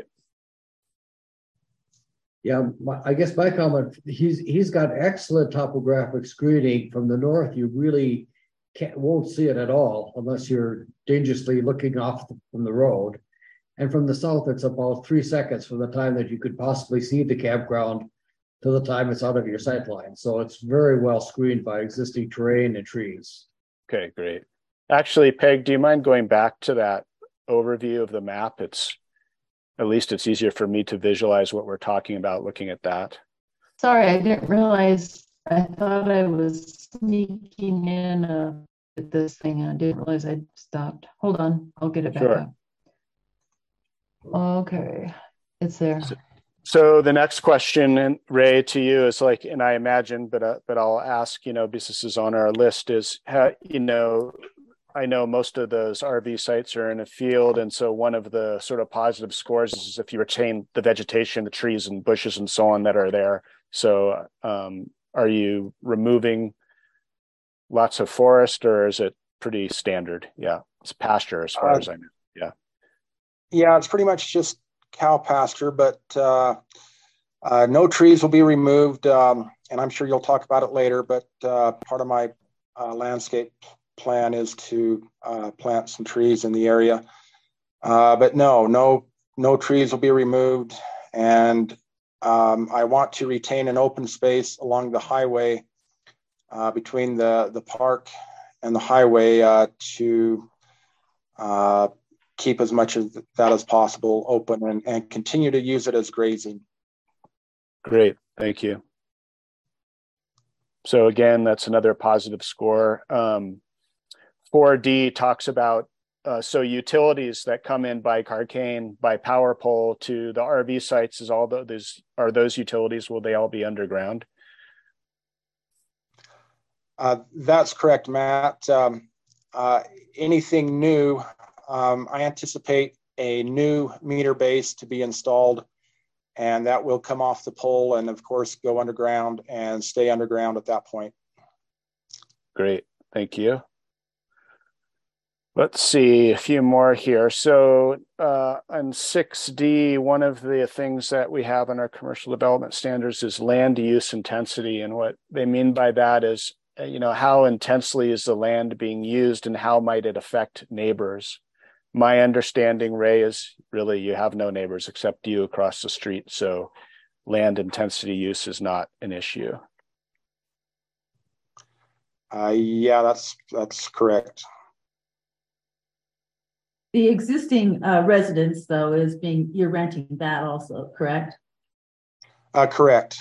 Yeah, I guess my comment, he's got excellent topographic screening. From the north, you really won't see it at all unless you're dangerously looking off from the road. And from the south, it's about 3 seconds from the time that you could possibly see the campground to the time it's out of your sight line. So it's very well screened by existing terrain and trees. Okay, great. Actually, Peg, do you mind going back to that overview of the map? At least it's easier for me to visualize what we're talking about looking at that. Sorry, I didn't realize. I thought I was sneaking in at this thing. I didn't realize I stopped. Hold on, I'll get it back up. Okay, it's there. So the next question, and Ray, to you is like, and I imagine, but I'll ask, because this is on our list, is how, I know most of those RV sites are in a field. And so one of the sort of positive scores is if you retain the vegetation, the trees and bushes and so on that are there. So are you removing lots of forest, or is it pretty standard? Yeah, it's pasture as far as I know. Yeah. Yeah, it's pretty much just cow pasture, but no trees will be removed. And I'm sure you'll talk about it later, but part of my landscape plan is to plant some trees in the area. But no trees will be removed. And I want to retain an open space along the highway between the park and the highway to keep as much of that as possible open and continue to use it as grazing. Great, thank you. So again, that's another positive score. 4D talks about so utilities that come in by Carcane, by power pole to the RV sites, are those utilities, will they all be underground? That's correct, Matt. Anything new, I anticipate a new meter base to be installed, and that will come off the pole and of course go underground and stay underground at that point. Great, thank you. Let's see a few more here. So on 6D, one of the things that we have in our commercial development standards is land use intensity. And what they mean by that is, how intensely is the land being used and how might it affect neighbors? My understanding, Ray, is really you have no neighbors except you across the street. So land intensity use is not an issue. Yeah, that's correct. The existing residence, though, you're renting that also, correct? Correct.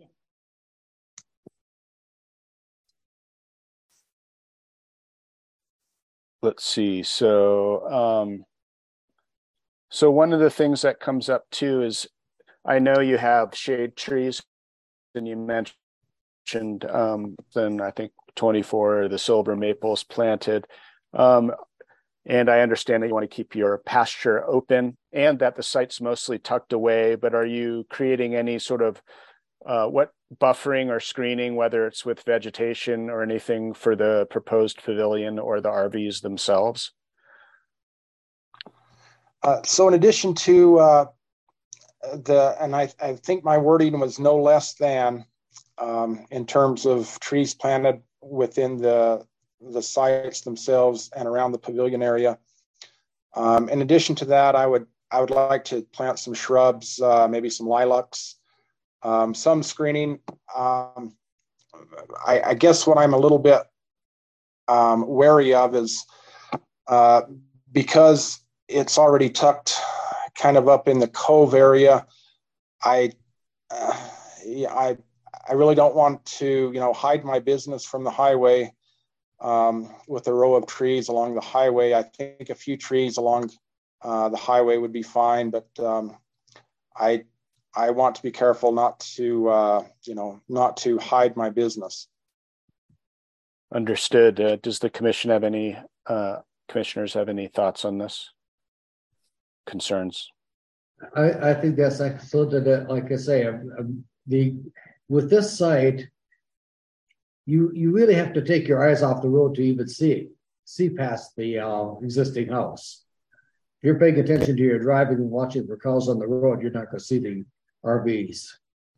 Let's see. So one of the things that comes up too is, I know you have shade trees, and you mentioned then I think 24 the silver maples planted. And I understand that you want to keep your pasture open and that the site's mostly tucked away, but are you creating any sort of what buffering or screening, whether it's with vegetation or anything for the proposed pavilion or the RVs themselves? So in addition to I think my wording was no less than in terms of trees planted within the sites themselves and around the pavilion area. In addition to that, I would like to plant some shrubs, maybe some lilacs, some screening. I guess what I'm a little bit wary of is because it's already tucked kind of up in the cove area. I really don't want to, hide my business from the highway with a row of trees along the highway. I think a few trees along the highway would be fine, but I want to be careful not to hide my business. Understood. Does the commission have any, commissioners have any thoughts on this? Concerns? I think that's excellent. And like I say, with this site, you really have to take your eyes off the road to even see past the existing house. If you're paying attention to your driving and watching for cars on the road, you're not going to see the RVs.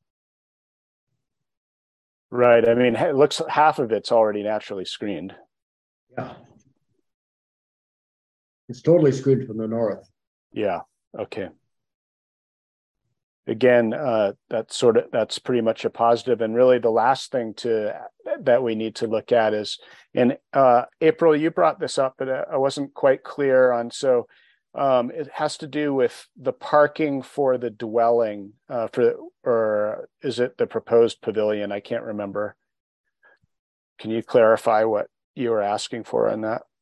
Right. I mean, it looks half of it's already naturally screened. Yeah. It's totally screened from the north. Yeah. Okay. Again, that's pretty much a positive. And really the last thing that we need to look at is, in April, you brought this up, but I wasn't quite clear on. So it has to do with the parking for the dwelling, or is it the proposed pavilion? I can't remember. Can you clarify what you were asking for on that?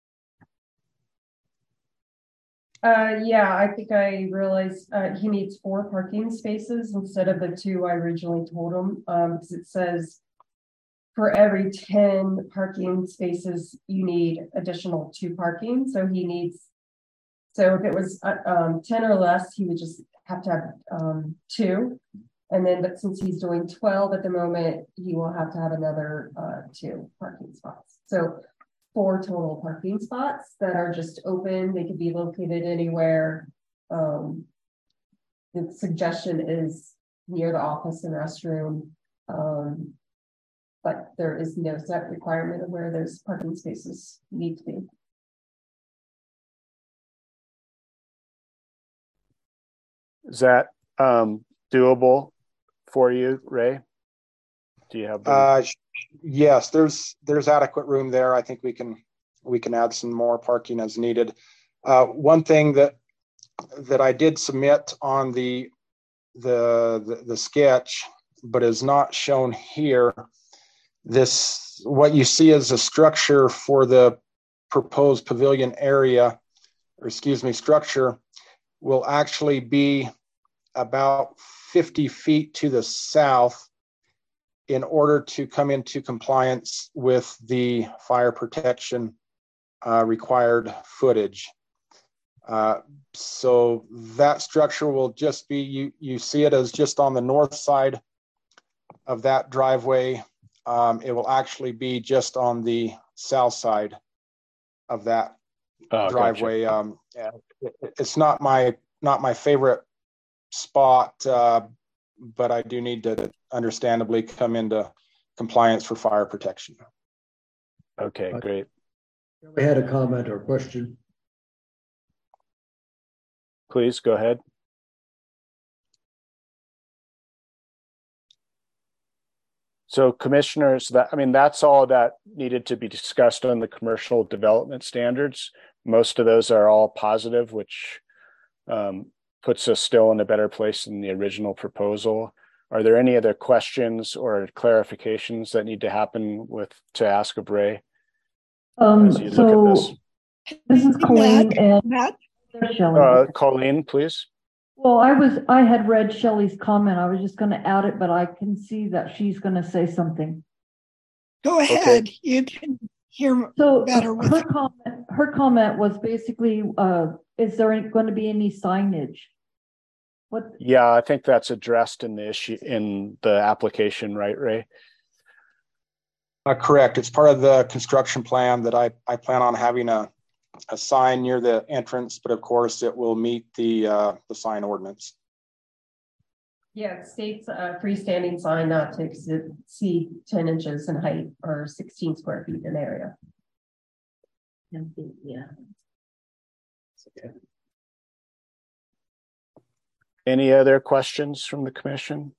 Yeah, I think I realized he needs 4 parking spaces instead of the 2 I originally told him. Because it says for every 10 parking spaces, you need additional 2 parking. So he needs, so if it was 10 or less, he would just have to have 2. And then, but since he's doing 12 at the moment, he will have to have another 2 parking spots. So 4 total parking spots that are just open. They could be located anywhere. The suggestion is near the office and restroom, but there is no set requirement of where those parking spaces need to be. Is that doable for you, Ray? Do you have? Yes, there's adequate room there. I think we can add some more parking as needed. One thing that I did submit on the sketch, but is not shown here. What you see as a structure for the proposed pavilion area, or excuse me, structure, will actually be about 50 feet to the south in order to come into compliance with the fire protection required footage. So that structure will just be, you see it as just on the north side of that driveway. It will actually be just on the south side of that driveway. Gotcha. It's not my favorite spot, but I do need to understandably come into compliance for fire protection. Okay, great. We had a comment or question. Please go ahead. So commissioners, that's all that needed to be discussed on the commercial development standards. Most of those are all positive, which puts us still in a better place than the original proposal. Are there any other questions or clarifications that need to happen to ask of Ray? As you look at this is Colleen and Matt. Colleen, please. Well, I had read Shelley's comment. I was just going to add it, but I can see that she's going to say something. Go ahead. Okay. You can hear better with her comment was basically, is there going to be any signage? What? Yeah, I think that's addressed in the issue in the application, right, Ray? Correct. It's part of the construction plan that I plan on having a sign near the entrance, but of course it will meet the sign ordinance. Yeah, it states a freestanding sign not to exceed 10 inches in height or 16 square feet in area. Yeah. Okay. Any other questions from the commission?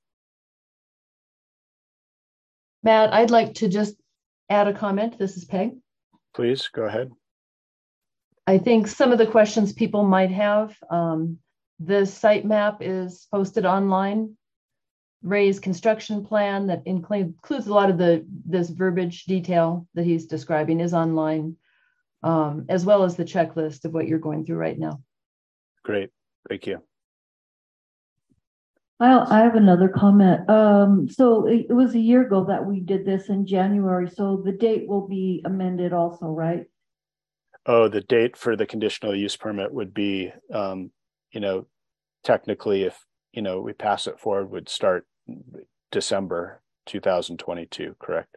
Matt, I'd like to just add a comment. This is Peg. Please go ahead. I think some of the questions people might have, the site map is posted online. Ray's construction plan that includes a lot of this verbiage detail that he's describing is online, as well as the checklist of what you're going through right now. Great, thank you. I have another comment. So it was a year ago that we did this in January, so the date will be amended also, right? Oh, the date for the conditional use permit would be, technically, if, we pass it forward, would start December 2022, correct?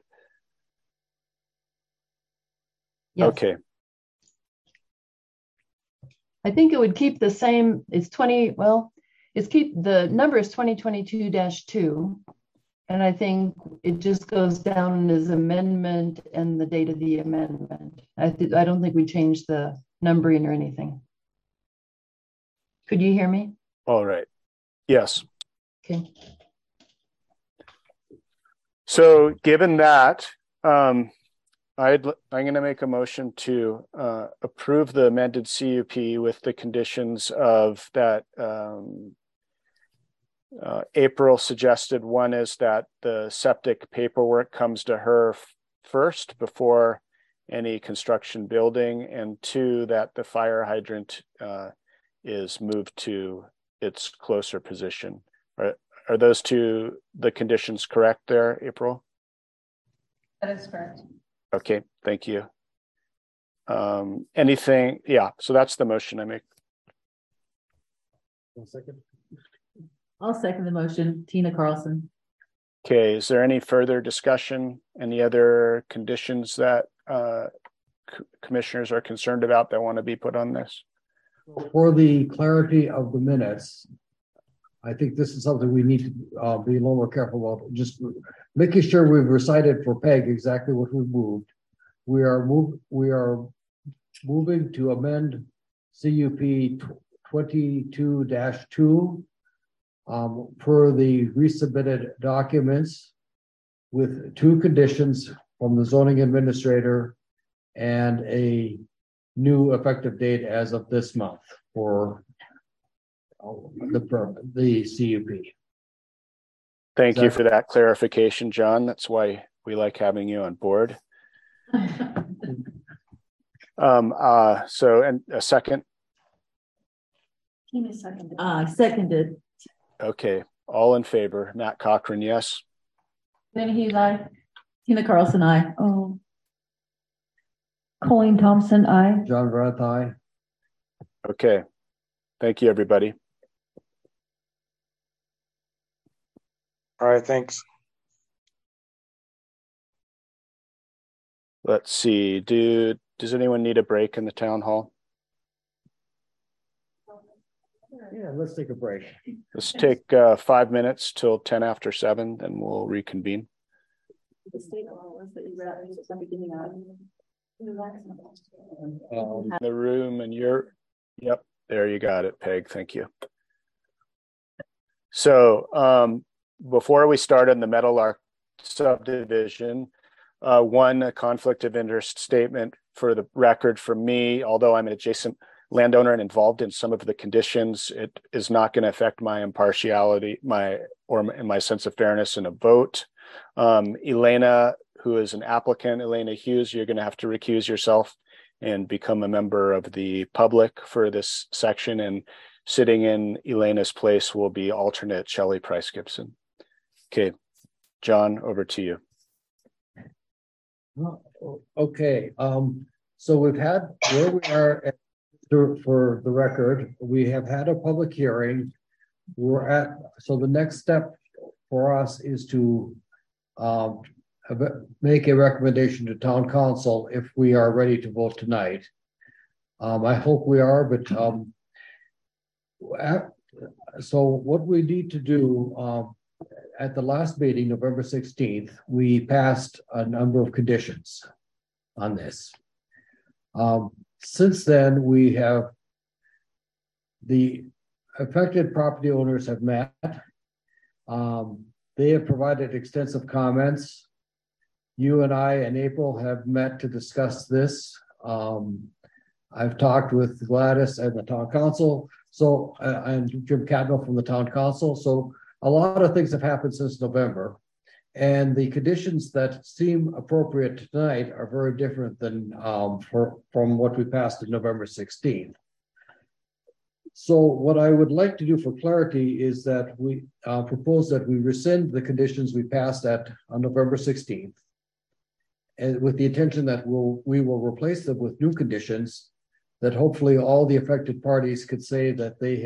Yes. Okay. I think it would keep the same, the number is 2022-2. And I think it just goes down as amendment and the date of the amendment. I don't think we changed the numbering or anything. Could you hear me? All right. Yes. Okay. So given that, I'm going to make a motion to approve the amended CUP with the conditions of that April suggested. One is that the septic paperwork comes to her first before any construction building, and two, that the fire hydrant is moved to its closer position. Are those two the conditions correct there, April? That is correct. Okay, thank you. Anything? Yeah, so that's the motion I make. 1 second. I'll second the motion, Tina Carlson. Okay, is there any further discussion? Any other conditions that commissioners are concerned about that want to be put on this? For the clarity of the minutes, I think this is something we need to be a little more careful about. Just making sure we've recited for Peg exactly what we moved. We are moving to amend CUP 22-2 per the resubmitted documents with two conditions from the zoning administrator and a new effective date as of this month for the CUP. Thank you for that clarification, John. That's why we like having you on board. So, and a second. Tina seconded. Seconded. Okay, all in favor. Matt Cochran, yes. Then he's aye. Tina Carlson, aye. Oh. Colleen Thompson, aye. John Vrath, aye. Okay, thank you, everybody. All right, thanks. Let's see. Does anyone need a break in the town hall? Yeah, let's take a break. Let's take 5 minutes till 10 after 7, then we'll reconvene. The room and yep, there you got it, Peg. Thank you. So before we start on the Meadowlark subdivision, a conflict of interest statement for the record from me. Although I'm an adjacent landowner and involved in some of the conditions, it is not going to affect my impartiality, my sense of fairness in a vote. Elena, who is an applicant, Elena Hughes, you're going to have to recuse yourself and become a member of the public for this section. And sitting in Elena's place will be alternate Shelley Price Gibson. Okay, John, over to you. Okay, so we've had where we are at, for the record, we have had a public hearing. So the next step for us is to make a recommendation to town council if we are ready to vote tonight. I hope we are, but so what we need to do, at the last meeting, November 16th, we passed a number of conditions on this. Since then, we have the affected property owners have met. They have provided extensive comments. You and I and April have met to discuss this. I've talked with Gladys and the town council, and Jim Cadwell from the town council. So a lot of things have happened since November, and the conditions that seem appropriate tonight are very different than from what we passed in November 16th. So what I would like to do for clarity is that we propose that we rescind the conditions we passed on November 16th. And with the intention that we will replace them with new conditions that hopefully all the affected parties could say that they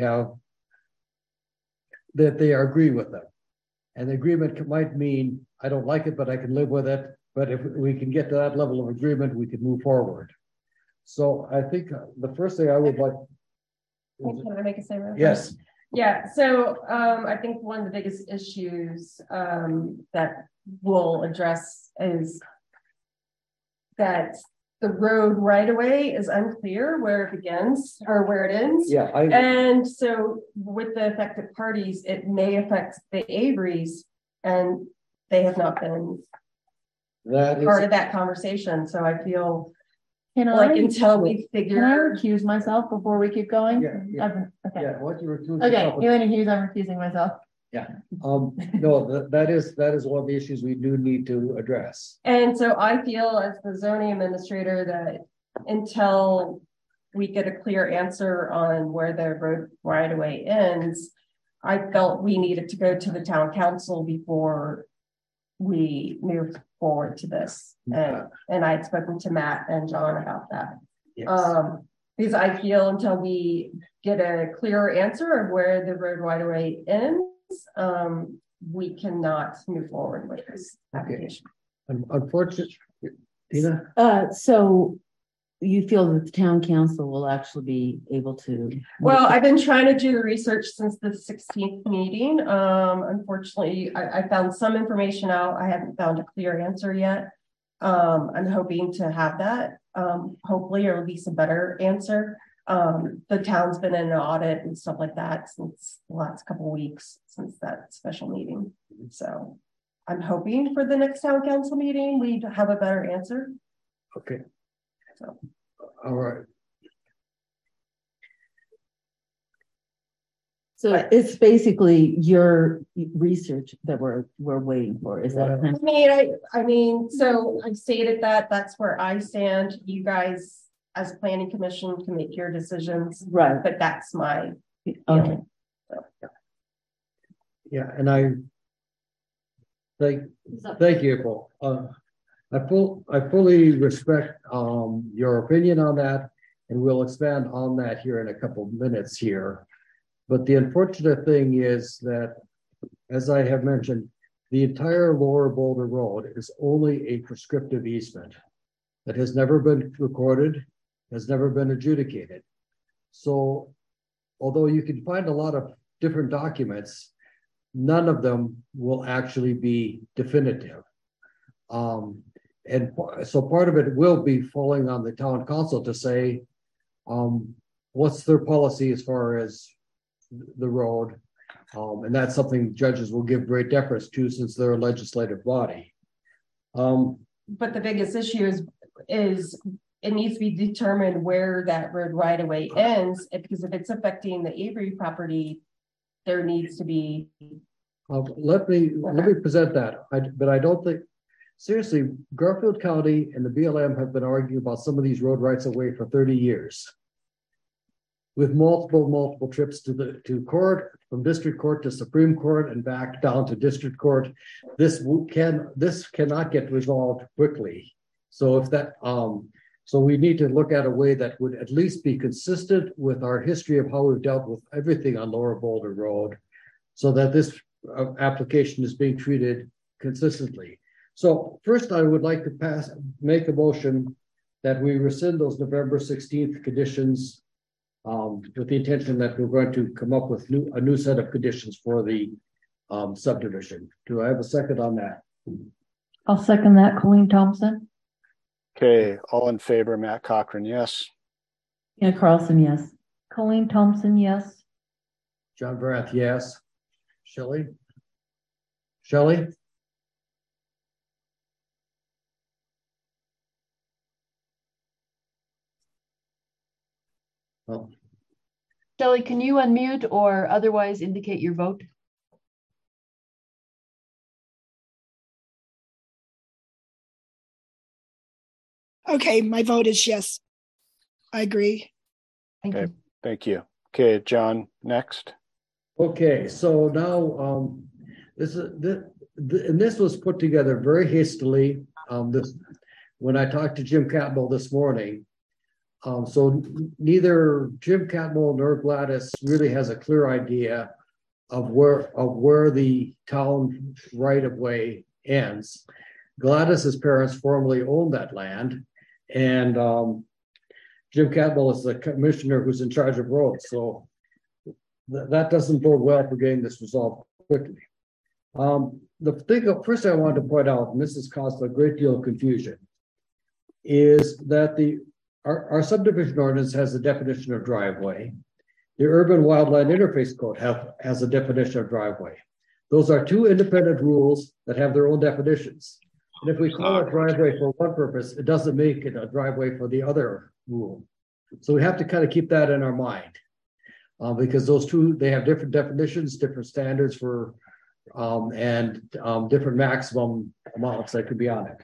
agree with them. And the agreement might mean, I don't like it, but I can live with it. But if we can get to that level of agreement, we can move forward. So I think the first thing I would like. Can I make a statement? Yes. Yeah, so I think one of the biggest issues that we'll address is that the road right away is unclear where it begins or where it ends. Yeah. And so with the affected parties, it may affect the Averys, and they have not been part of that conversation. So I feel until we figure. Can I recuse myself before we keep going? Yeah. Okay. Yeah. What you recuse Okay. yourself. Elena Hughes, I'm recusing myself. Yeah. No, that is one of the issues we do need to address. And so I feel as the zoning administrator that until we get a clear answer on where the road right of way ends, I felt we needed to go to the town council before we move forward to this. And I had spoken to Matt and John about that. Yes. Because I feel until we get a clearer answer of where the road right of way ends, we cannot move forward with this application. Unfortunately, Tina? So you feel that the town council will actually be able to? Well, I've been trying to do the research since the 16th meeting. Unfortunately, I found some information out. I haven't found a clear answer yet. I'm hoping to have that. Hopefully, or at least a better answer. The town's been in an audit and stuff like that since the last couple of weeks since that special meeting. So I'm hoping for the next town council meeting, we have a better answer. Okay. So. All right. So it's basically your research that we're waiting for. Is that? I mean, so I stated that that's where I stand. You guys, as planning commission, can make your decisions, right? But that's my okay. So. Yeah, and I thank you, April. I fully respect your opinion on that, and we'll expand on that here in a couple of minutes here. But the unfortunate thing is that, as I have mentioned, the entire Lower Boulder Road is only a prescriptive easement that has never been recorded, has never been adjudicated. So, although you can find a lot of different documents, none of them will actually be definitive. And so part of it will be falling on the town council to say, what's their policy as far as the road. And that's something judges will give great deference to since they're a legislative body. But the biggest issue is it needs to be determined where that road right of way ends, because if it's affecting the Avery property, there needs to be. Let me present that. But I don't think, seriously, Garfield County and the BLM have been arguing about some of these road rights of way for 30 years. With multiple trips to court, from district court to Supreme Court and back down to district court. This cannot get resolved quickly. So if that so we need to look at a way that would at least be consistent with our history of how we've dealt with everything on Lower Boulder Road, so that this application is being treated consistently. So first, I would like to make a motion that we rescind those November 16th conditions, with the intention that we're going to come up with a new set of conditions for the subdivision. Do I have a second on that? I'll second that. Colleen Thompson. Okay, all in favor, Matt Cochran, yes. Tina Carlson, yes. Colleen Thompson, yes. John Barath, yes. Shelley? Shelley? Oh. Shelley, can you unmute or otherwise indicate your vote? Okay, my vote is yes. I agree. Thank you. Thank you. Okay, John, next. Okay, so now this was put together very hastily. When I talked to Jim Catmull this morning, so neither Jim Catmull nor Gladys really has a clear idea of where the town right of way ends. Gladys's parents formerly owned that land, and Jim Catmull is the commissioner who's in charge of roads. So that doesn't bode well for getting this resolved quickly. The thing first I wanted to point out, and this has caused a great deal of confusion, is that our subdivision ordinance has a definition of driveway. The Urban Wildland Interface Code has a definition of driveway. Those are two independent rules that have their own definitions. And if we call it driveway for one purpose, it doesn't make it a driveway for the other rule. So we have to kind of keep that in our mind, because those two, they have different definitions, different standards for, and different maximum amounts that could be on it.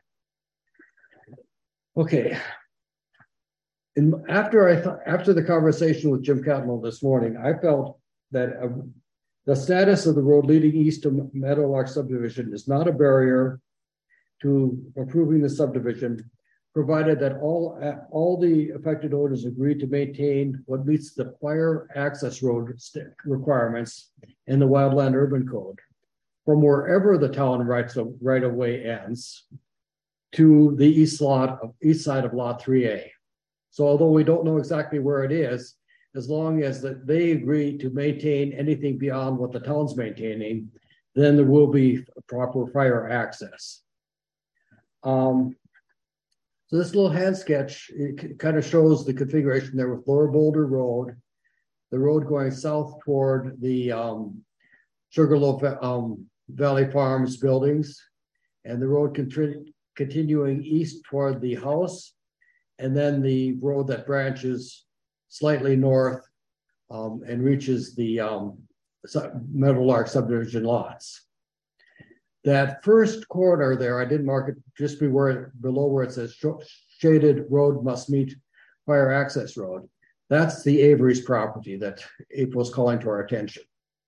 Okay. And after the conversation with Jim Catmull this morning, I felt that the status of the road leading east to Meadowlark subdivision is not a barrier to approving the subdivision, provided that all the affected owners agree to maintain what meets the fire access road requirements in the Wildland Urban Code from wherever the town right of way ends to the east side of Lot 3A. So although we don't know exactly where it is, as long as they agree to maintain anything beyond what the town's maintaining, then there will be proper fire access. So this little hand sketch, it kind of shows the configuration there with Lower Boulder Road, the road going south toward the Sugarloaf Valley Farms buildings, and the road continuing east toward the house, and then the road that branches slightly north and reaches the Meadowlark subdivision lots. That first corner there, I did mark it just below where it says shaded road must meet fire access road. That's the Avery's property that April's calling to our attention.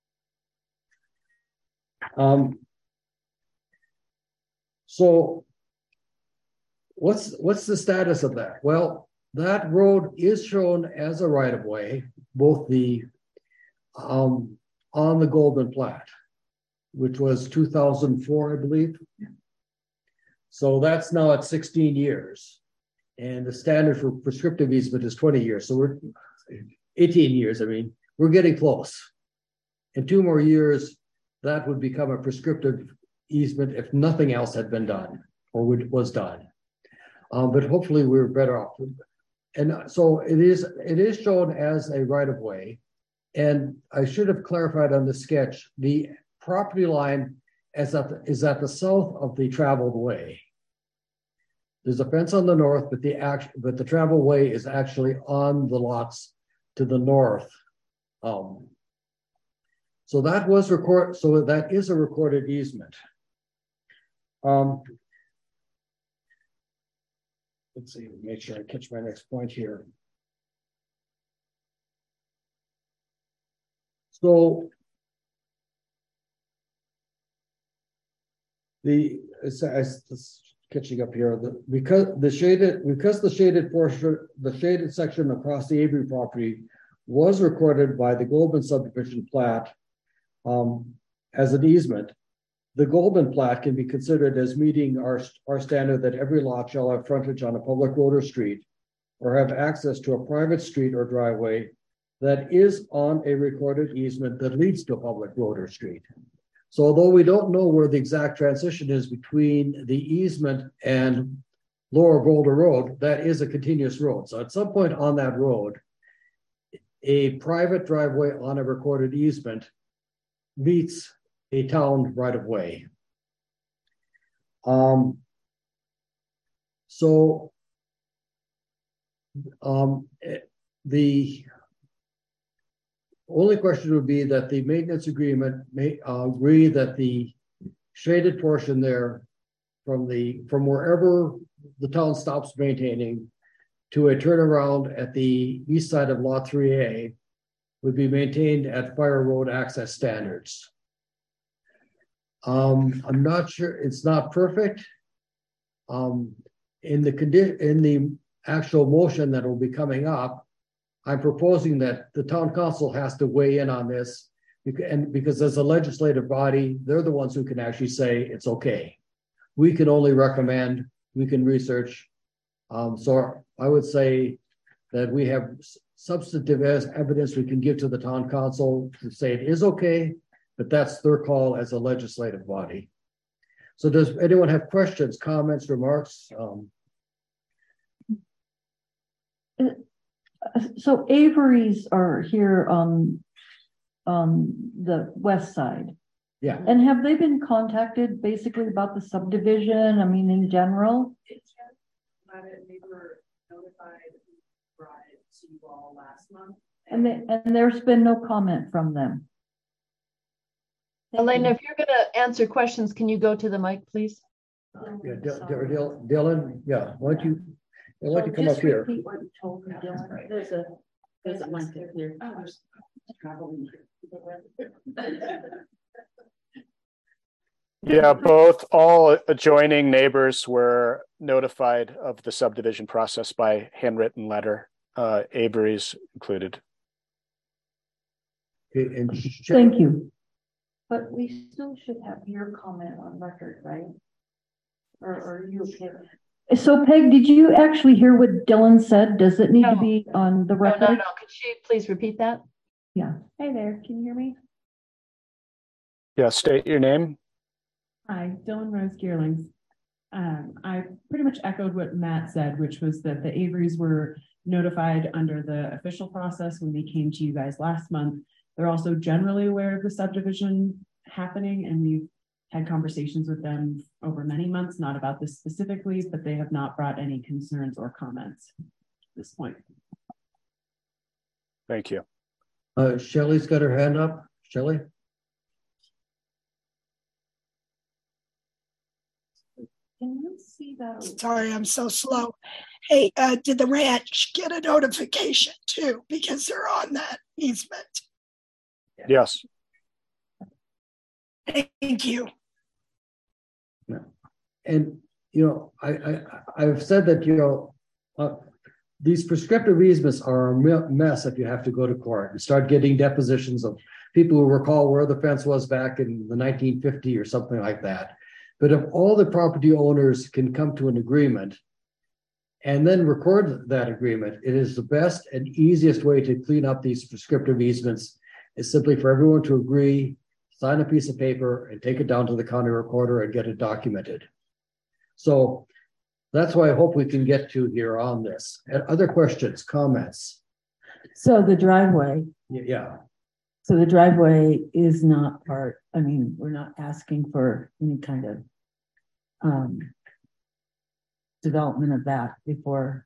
So what's the status of that? Well, that road is shown as a right of way, both the on the Goldman Plat, which was 2004, I believe. So that's now at 16 years. And the standard for prescriptive easement is 20 years. So we're 18 years. I mean, we're getting close. In 2 more years, that would become a prescriptive easement if nothing else had been done or was done. But hopefully we're better off. And so it is shown as a right of way. And I should have clarified on the sketch, the property line is at the south of the traveled way. There's a fence on the north, but the travel way is actually on the lots to the north. So that was recorded. So that is a recorded easement. Let's see, make sure I catch my next point here. So catching up here, because the shaded portion, the shaded section across the Avery property was recorded by the Goldman subdivision plat as an easement. The Goldman plat can be considered as meeting our standard that every lot shall have frontage on a public road or street, or have access to a private street or driveway that is on a recorded easement that leads to a public road or street. So although we don't know where the exact transition is between the easement and Lower Boulder Road, that is a continuous road. So at some point on that road, a private driveway on a recorded easement meets a town right of way. The only question would be that the maintenance agreement may agree that the shaded portion there from wherever the town stops maintaining to a turnaround at the east side of Lot 3A would be maintained at fire road access standards. I'm not sure, it's not perfect. In the actual motion that will be coming up, I'm proposing that the town council has to weigh in on this, and because as a legislative body, they're the ones who can actually say it's okay. We can only recommend, we can research. So I would say that we have substantive evidence we can give to the town council to say it is okay, but that's their call as a legislative body. So does anyone have questions, comments, remarks? So Avery's are here on the west side. Yeah. And have they been contacted basically about the subdivision? I mean, in general? They were notified, brought it to you all last month. And there's been no comment from them. Elena, if you're going to answer questions, can you go to the mic, please? Yeah, Dylan, yeah, why don't you come up here? What you told me, Dylan. There's a mic here. Yeah, all adjoining neighbors were notified of the subdivision process by handwritten letter, Avery's included. Okay, and Thank you. But we still should have your comment on record, right? Or are you okay? So Peg, did you actually hear what Dylan said? Does it need to be on the record? No. Could she please repeat that? Yeah. Hey there, can you hear me? Yeah, state your name. Hi, Dylan Rose Geerlings. I pretty much echoed what Matt said, which was that the Averys were notified under the official process when they came to you guys last month. They're also generally aware of the subdivision happening, and we've had conversations with them over many months, not about this specifically, but they have not brought any concerns or comments at this point. Thank you. Shelley's got her hand up. Shelley? Can you see that? Sorry, I'm so slow. Hey, did the ranch get a notification too? Because they're on that easement. Yes. Thank you. Yeah. And, I've said that, these prescriptive easements are a mess if you have to go to court and start getting depositions of people who recall where the fence was back in the 1950 or something like that. But if all the property owners can come to an agreement and then record that agreement, it is the best and easiest way to clean up these prescriptive easements is simply for everyone to agree, sign a piece of paper and take it down to the county recorder and get it documented. So that's why I hope we can get to here on this. Other questions, comments? So the driveway. Yeah. So the driveway is not part, we're not asking for any kind of development of that before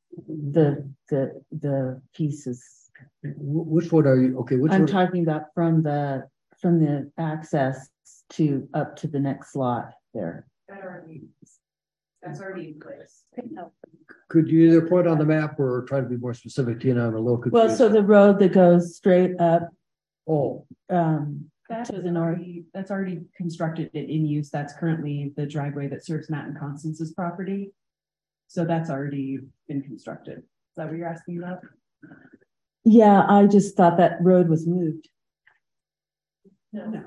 the pieces. Which one are you? Okay, I'm talking about from the access to up to the next lot there. That's already in place. Could you either point on the map or try to be more specific, Tina? I'm a little confused. Well, so the road that goes straight up. Oh. To the north. That's already constructed and in use. That's currently the driveway that serves Matt and Constance's property. So that's already been constructed. Is that what you're asking about? Yeah, I just thought that road was moved. No.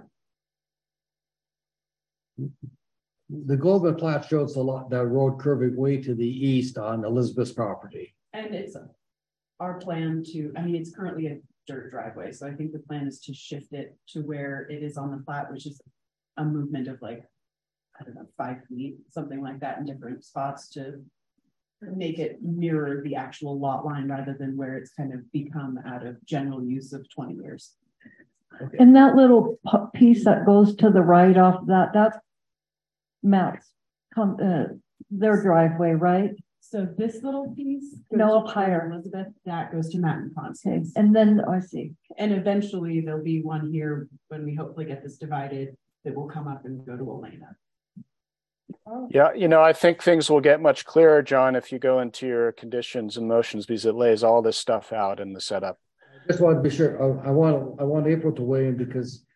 The Goldman plat shows the road curving way to the east on Elizabeth's property. And it's our plan to, it's currently a dirt driveway. So I think the plan is to shift it to where it is on the plat, which is a movement of 5 feet, something like that in different spots to make it mirror the actual lot line rather than where it's kind of become out of general use of 20 years. Okay. And that little piece that goes to the right off that's Matt's, their driveway, right? So this little piece, up higher, Elizabeth, that goes to Matt and Constance. Okay. And then I see. And eventually there'll be one here when we hopefully get this divided that will come up and go to Elena. Yeah, I think things will get much clearer, John, if you go into your conditions and motions, because it lays all this stuff out in the setup. Just want to be sure. I want April to weigh in because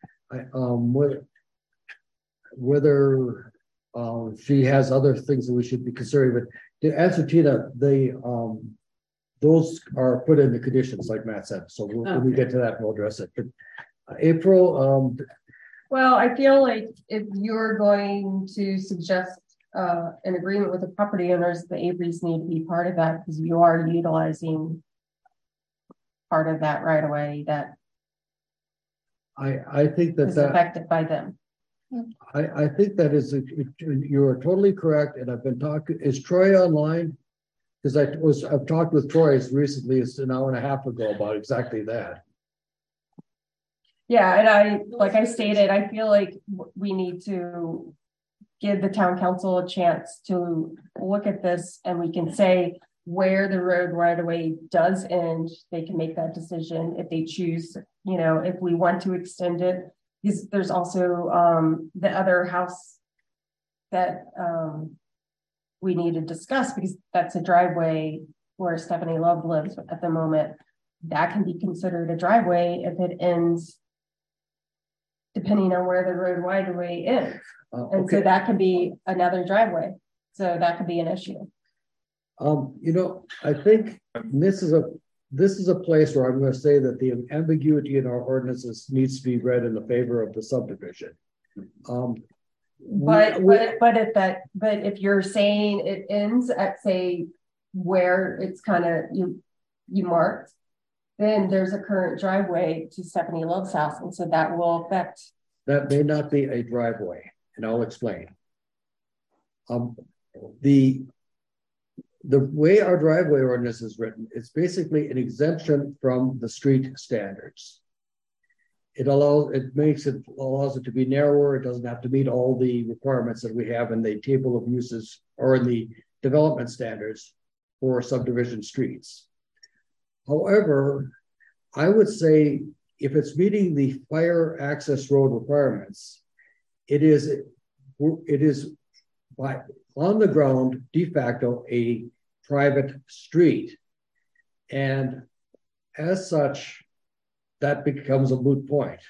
whether she has other things that we should be considering. But to answer Tina, those are put in the conditions, like Matt said. So when we get to that, we'll address it. But April. Well, I feel like if you're going to suggest an agreement with the property owners, the Averys need to be part of that because you are utilizing part of that right away that I think that is affected by them. I think that is you are totally correct. And I've been talking. Is Troy online? Because I've talked with Troy as recently as an hour and a half ago about exactly that. Yeah, and like I stated, I feel like we need to give the town council a chance to look at this, and we can say where the road right away does end. They can make that decision if they choose, if we want to extend it. Because there's also the other house that we need to discuss, because that's a driveway where Stephanie Love lives at the moment. That can be considered a driveway if it ends, depending on where the road right away is. And so that can be another driveway. So that could be an issue. I think this is a place where I'm going to say that the ambiguity in our ordinances needs to be read in the favor of the subdivision. But if you're saying it ends at, say, where it's kind of you marked, then there's a current driveway to Stephanie Love's house, and so that will affect. That may not be a driveway, and I'll explain. The way our driveway ordinance is written, it's basically an exemption from the street standards. It allows it to be narrower. It doesn't have to meet all the requirements that we have in the table of uses or in the development standards for subdivision streets. However, I would say if it's meeting the fire access road requirements, it is by on the ground de facto a private street, and as such, that becomes a moot point.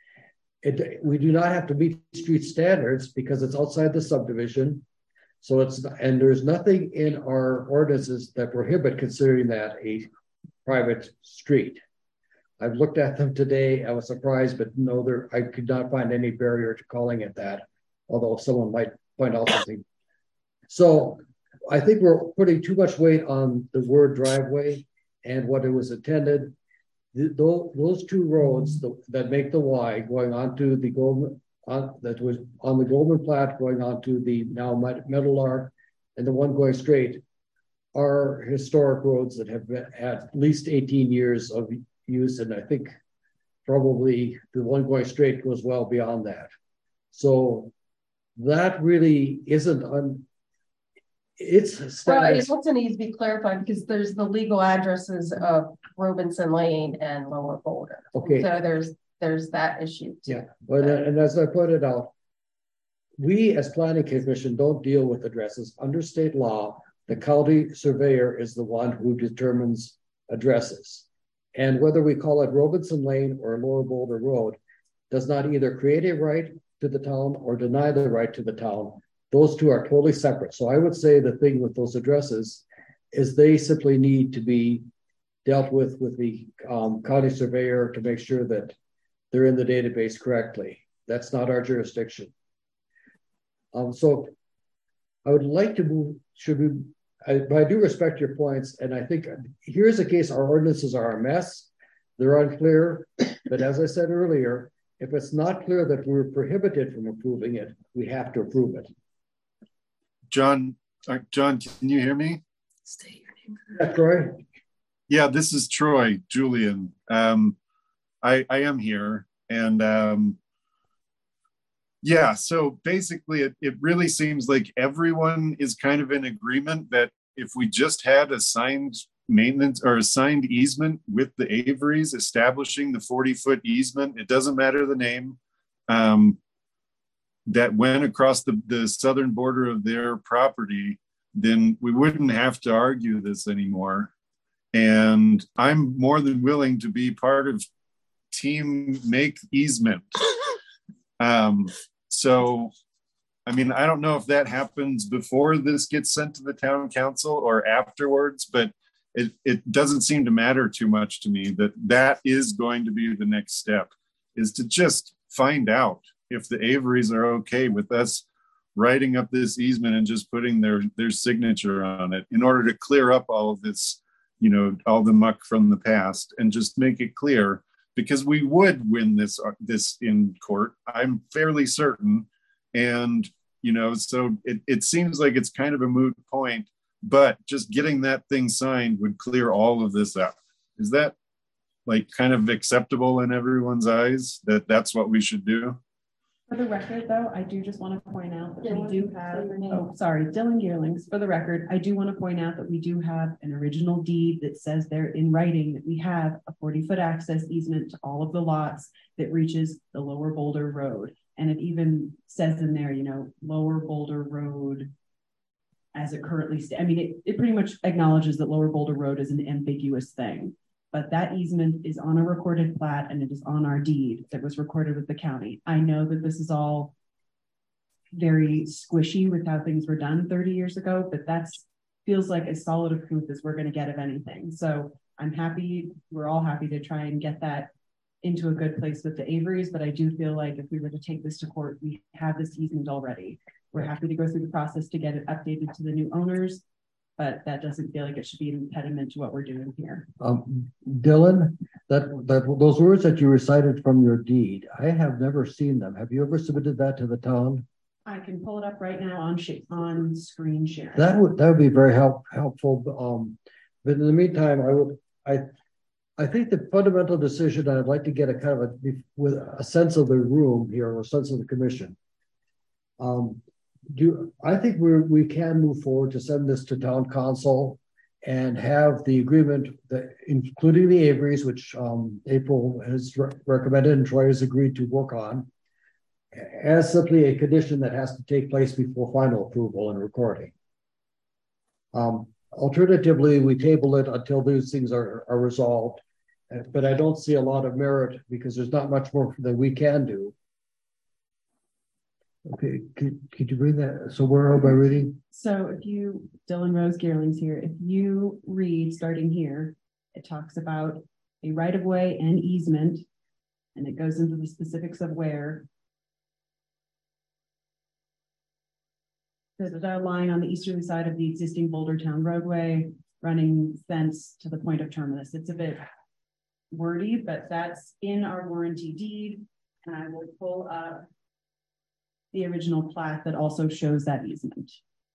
We do not have to meet street standards because it's outside the subdivision. So there's nothing in our ordinances that prohibit considering that a private street. I've looked at them today. I was surprised, but no, I could not find any barrier to calling it that, although someone might point out something. So I think we're putting too much weight on the word driveway and what it was intended. Those two roads that make the Y going onto the Goldman, that was on the Goldman Plat going onto the now Meadowlark, and the one going straight are historic roads that have been at least 18 years of use, and I think probably the one going straight goes well beyond that. So that really isn't it's well, it also needs to be clarified because there's the legal addresses of Robinson Lane and Lower Boulder. Okay. So there's that issue too. Yeah, but and as I pointed out, we as Planning Commission don't deal with addresses. Under state law, the county surveyor is the one who determines addresses. And whether we call it Robinson Lane or Lower Boulder Road does not either create a right to the town or deny the right to the town. Those two are totally separate. So I would say the thing with those addresses is they simply need to be dealt with the county surveyor to make sure that they're in the database correctly. That's not our jurisdiction. So I would like to move, but I do respect your points. And I think here's a case, our ordinances are a mess. They're unclear. But as I said earlier, if it's not clear that we're prohibited from approving it, we have to approve it. John, can you hear me? State your name. Yeah, Troy. Yeah, this is Troy Julian. I am here, and yeah. So basically, it really seems like everyone is kind of in agreement that if we just had assigned maintenance or assigned easement with the Averys establishing the 40-foot easement, it doesn't matter the name. That went across the southern border of their property, then we wouldn't have to argue this anymore. And I'm more than willing to be part of team make easement. So, I mean, I don't know if that happens before this gets sent to the town council or afterwards, but it doesn't seem to matter too much to me that is going to be the next step, is to just find out if the Averys are okay with us writing up this easement and just putting their signature on it in order to clear up all of this, you know, all the muck from the past, and just make it clear, because we would win this in court, I'm fairly certain. And, you know, so it seems like it's kind of a moot point, but just getting that thing signed would clear all of this up. Is that like kind of acceptable in everyone's eyes, that that's what we should do? For the record, though, I do just want to point out that we do have, Dylan Geerlings. For the record, I do want to point out that we do have an original deed that says there in writing that we have a 40-foot access easement to all of the lots that reaches the Lower Boulder Road. And it even says in there, you know, Lower Boulder Road as it currently stands. I mean, it pretty much acknowledges that Lower Boulder Road is an ambiguous thing. But that easement is on a recorded plat and it is on our deed that was recorded with the county. I know that this is all very squishy with how things were done 30 years ago, but that's feels like as solid a proof as we're going to get of anything. So I'm happy, we're all happy to try and get that into a good place with the Averys, but I do feel like if we were to take this to court, we have this easement already. We're happy to go through the process to get it updated to the new owners, but that doesn't feel like it should be an impediment to what we're doing here. Dylan, those words that you recited from your deed, I have never seen them. Have you ever submitted that to the town? I can pull it up right now on screen share. That would be very helpful. But in the meantime, I think the fundamental decision, I'd like to get a kind of with a sense of the room here, or a sense of the commission. I think we can move forward to send this to town council and have the agreement that, including the Averys, which April has recommended and Troy has agreed to work on, as simply a condition that has to take place before final approval and recording. Alternatively, we table it until these things are resolved, but I don't see a lot of merit because there's not much more that we can do. Okay, could you bring that? So where am I reading? So if you, Dylan Rose Geerlings here, if you read starting here, it talks about a right-of-way and easement, and it goes into the specifics of where. There's a line on the easterly side of the existing Boulder Town roadway, running thence to the point of terminus. It's a bit wordy, but that's in our warranty deed, and I will pull up the original plat that also shows that easement.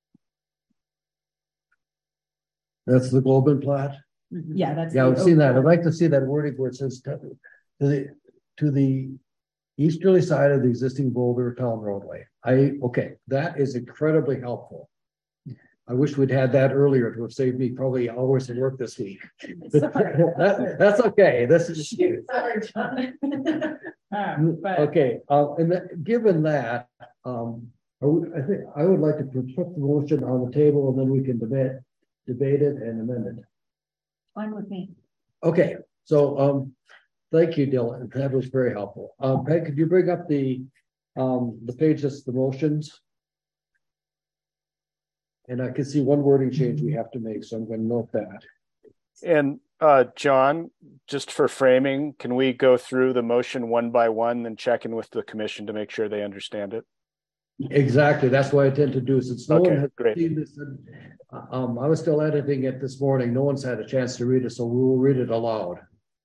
That's the Globin plat? Yeah, that's I've seen that. I'd like to see that wording where it says to the easterly side of the existing Boulder Town roadway. Okay, that is incredibly helpful. I wish we'd had that earlier to have saved me probably hours of work this week. That's okay. This is sorry, John. Okay, given that, I think I would like to put the motion on the table and then we can debate it and amend it. Fine with me. Okay, so thank you, Dylan. That was very helpful. Peg, could you bring up the page that's the motions? And I can see one wording change we have to make, so I'm going to note that. And John, just for framing, can we go through the motion one by one and check in with the commission to make sure they understand it? Exactly. That's what I tend to do. Since no one has great. seen this, I was still editing it this morning. No one's had a chance to read it, so we will read it aloud.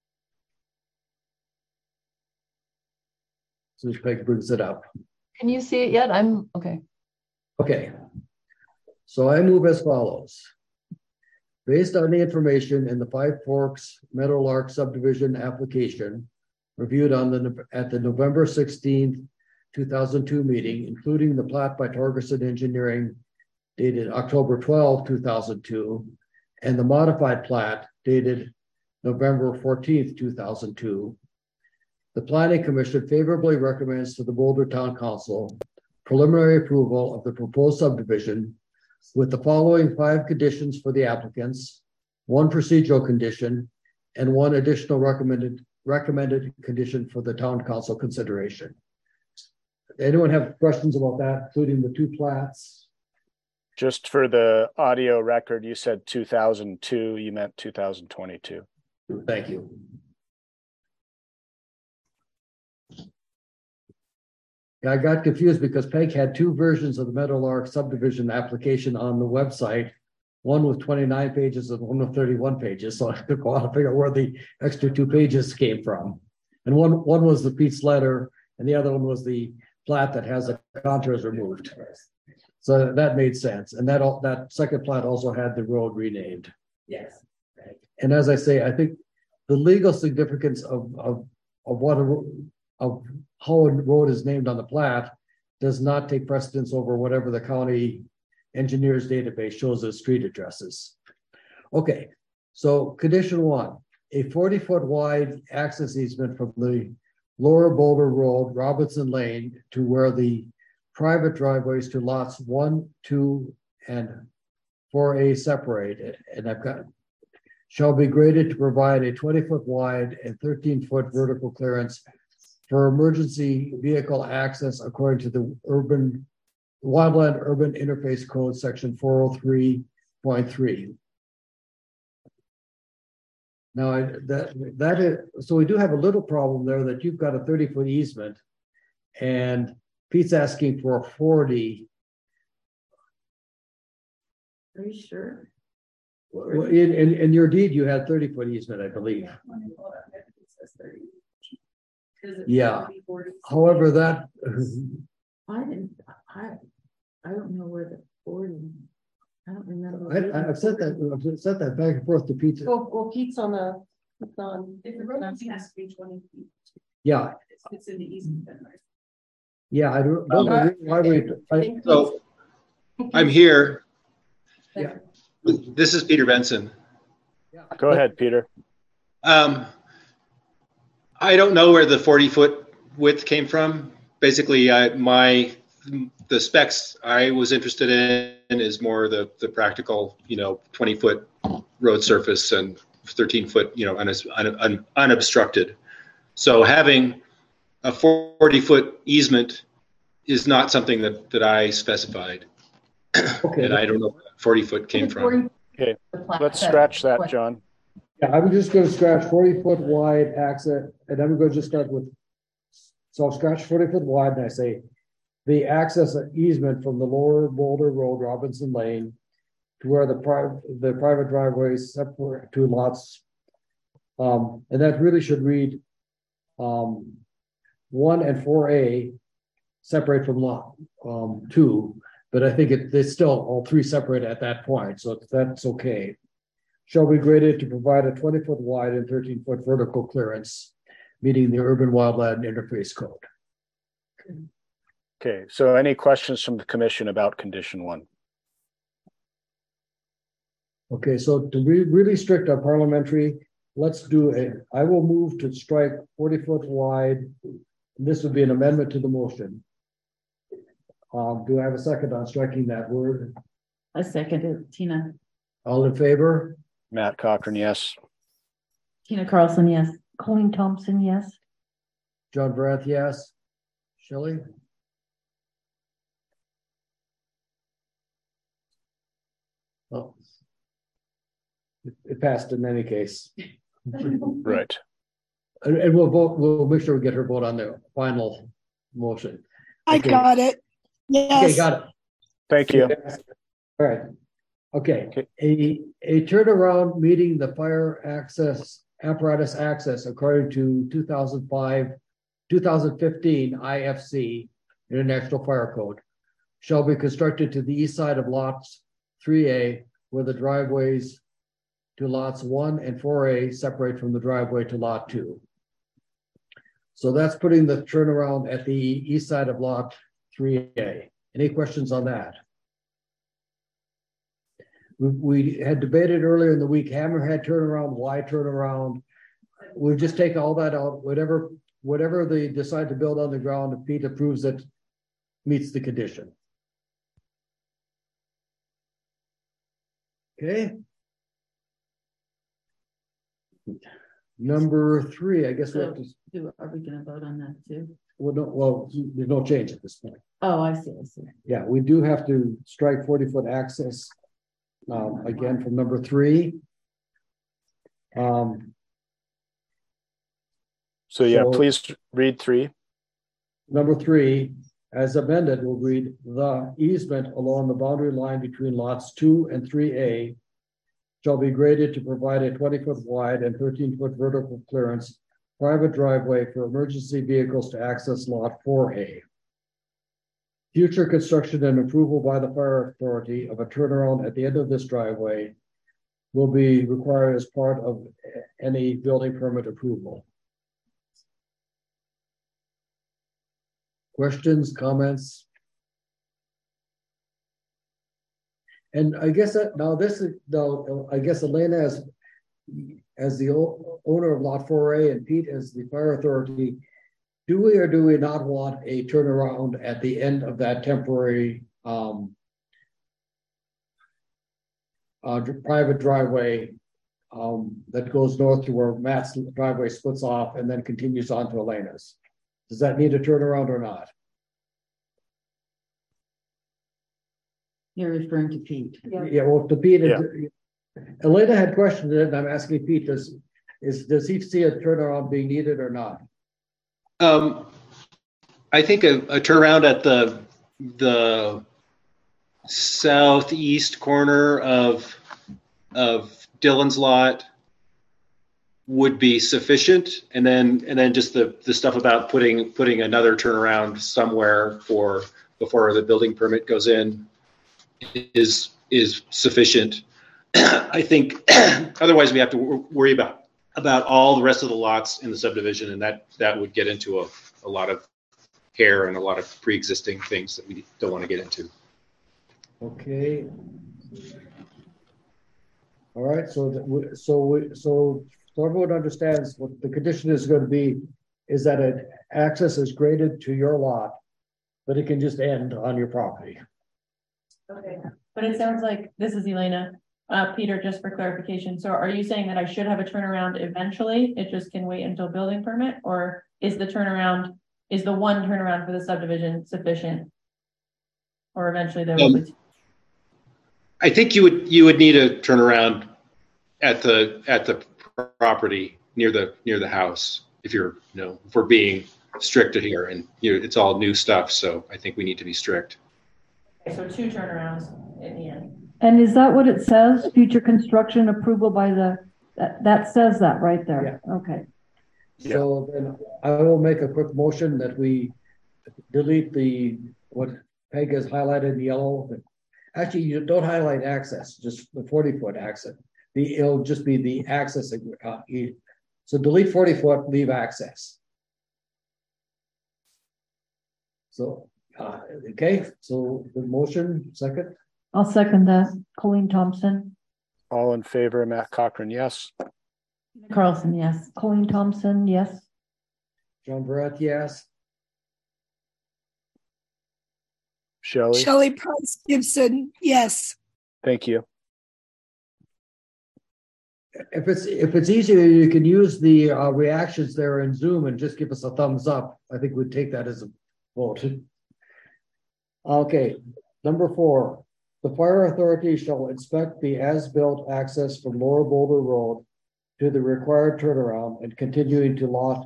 As soon as Peg brings it up. Can you see it yet? I'm okay. Okay. So I move as follows. Based on the information in the Five Forks Meadowlark subdivision application reviewed at the November 16th, 2002 meeting, including the plat by Torgerson Engineering dated October 12, 2002, and the modified plat dated November 14th, 2002, the Planning Commission favorably recommends to the Boulder Town Council preliminary approval of the proposed subdivision with the following 5 conditions for the applicants. one procedural condition, and one additional recommended condition for the town council consideration. Anyone have questions about that, including the two plats? Just for the audio record, you said 2002, you meant 2022. Thank you. I got confused because Peg had two versions of the Meadowlark subdivision application on the website, one with 29 pages and one with 31 pages. So I took a while to figure out where the extra 2 pages came from. And one was the Pete's letter, and the other one was the plat that has the contours removed. So that made sense. And that second plat also had the road renamed. Yes. And as I say, I think the legal significance of how a road is named on the plat does not take precedence over whatever the county engineers database shows as street addresses. Okay, so condition 1, a 40-foot wide access easement from the Lower Boulder Road, Robinson Lane, to where the private driveways to lots 1, 2, and 4A separate, and I've got, shall be graded to provide a 20-foot wide and 13-foot vertical clearance for emergency vehicle access according to the Wildland Urban Interface Code, section 403.3. Now, that is, so we do have a little problem there that you've got a 30-foot easement and Pete's asking for a 40. Are you sure? Well, in your deed, you had 30-foot easement, I believe. Yeah. However, that I don't know where the 40. I don't remember. I've said that back and forth to Pete. Well, Pete's on the. It's on. If the road has to be 20 feet. Yeah. It's in the easement then, right? Yeah, I don't know why we. So I'm here. Yeah. This is Peter Benson. Go ahead, Peter. I don't know where the 40-foot width came from. Basically, the specs I was interested in is more the practical, 20-foot road surface and 13-foot, unobstructed. So having a 40-foot easement is not something that I specified. Okay. And I don't know where 40-foot came from. Okay, let's scratch that, John. Yeah, I'm just going to scratch 40-foot wide access, and I'm going to just start with, so I'll scratch 40-foot wide, and I say the access easement from the Lower Boulder Road, Robinson Lane, to where the private driveways separate two lots. And that really should read 1 and 4A separate from lot 2, but I think it's still all 3 separate at that point, so that's okay. Shall be graded to provide a 20-foot wide and 13-foot vertical clearance, meeting the Urban Wildland Interface Code. Okay, so any questions from the commission about condition 1? Okay, so to be really strict on parliamentary, let's do I will move to strike 40-foot wide. This would be an amendment to the motion. Do I have a second on striking that word? I second it, Tina. All in favor? Matt Cochran, yes. Tina Carlson, yes. Colleen Thompson, yes. John Vrath, yes. Shelley? Oh, it passed in any case. Right. And we'll vote. We'll make sure we get her vote on the final motion. I got it. Yes. Okay, got it. Thank you. All right. Okay. A turnaround meeting the fire access apparatus access according to 2015 IFC International Fire Code shall be constructed to the east side of lots 3A, where the driveways to lots 1 and 4A separate from the driveway to lot 2. So that's putting the turnaround at the east side of lot 3A. Any questions on that? We had debated earlier in the week, hammerhead turnaround, why turnaround. We'll just take all that out, whatever they decide to build on the ground, if Pete approves it, meets the condition. Okay. Number 3, I guess we have to, Are we gonna vote on that too? there's no change at this point. Oh, I see. Yeah, we do have to strike 40-foot access. Again, from number 3. So yeah, please read 3. Number 3, as amended, will read the easement along the boundary line between lots 2 and 3A shall be graded to provide a 20-foot wide and 13-foot vertical clearance private driveway for emergency vehicles to access lot 4A. Future construction and approval by the fire authority of a turnaround at the end of this driveway will be required as part of any building permit approval. Questions, comments? And I guess that now this is now I guess Elena as the owner of lot 4A and Pete as the fire authority, do we or do we not want a turnaround at the end of that temporary private driveway that goes north to where Matt's driveway splits off and then continues on to Elena's? Does that need a turnaround or not? You're referring to Pete. Yeah, well, to Pete, Elena had questioned it, and I'm asking Pete, does he see a turnaround being needed or not? I think a turnaround at the southeast corner of Dylan's lot would be sufficient, and then just the stuff about putting another turnaround somewhere before the building permit goes in is sufficient. I think otherwise we have to worry about all the rest of the lots in the subdivision, and that would get into a lot of hair and a lot of pre-existing things that we don't want to get into. Okay. All right. So everyone understands what the condition is going to be is that an access is graded to your lot, but it can just end on your property. Okay, but it sounds like this is Elena. Peter, just for clarification. So are you saying that I should have a turnaround eventually? It just can wait until building permit, or is the one turnaround for the subdivision sufficient? Or eventually there will be? I think you would need a turnaround at the property near the house if we're being strict here, and it's all new stuff. So I think we need to be strict. Okay, so 2 turnarounds in the end. And is that what it says? Future construction approval by that says that right there. Yeah. Okay. So then I will make a quick motion that we delete what Peg has highlighted in yellow. Actually, you don't highlight access, just the 40-foot access. It'll just be the access. So delete 40-foot, leave access. So, okay, so the motion, second? I'll second that. Colleen Thompson. All in favor, Matt Cochran, yes. Carlson, yes. Colleen Thompson, yes. John Barrett, yes. Shelley Price Gibson, yes. Thank you. If it's easier, you can use the reactions there in Zoom and just give us a thumbs up. I think we'd take that as a vote. Okay, number 4. The fire authority shall inspect the as-built access from Lower Boulder Road to the required turnaround and continuing to lot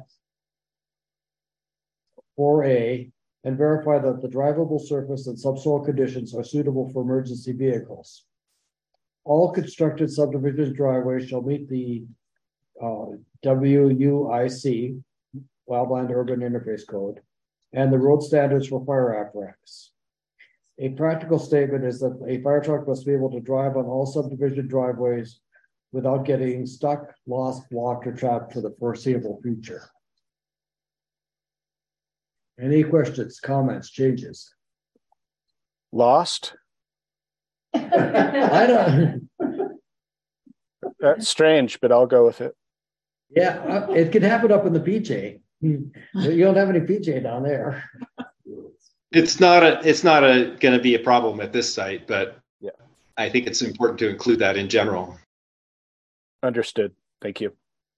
4A and verify that the drivable surface and subsoil conditions are suitable for emergency vehicles. All constructed subdivision driveways shall meet the WUIC, Wildland Urban Interface Code, and the road standards for fire apparatus. A practical statement is that a fire truck must be able to drive on all subdivision driveways without getting stuck, lost, blocked, or trapped for the foreseeable future. Any questions, comments, changes? Lost? I don't. That's strange, but I'll go with it. Yeah, it can happen up in the PJ. You don't have any PJ down there. It's not going to be a problem at this site, but yeah, I think it's important to include that in general. Understood. Thank you.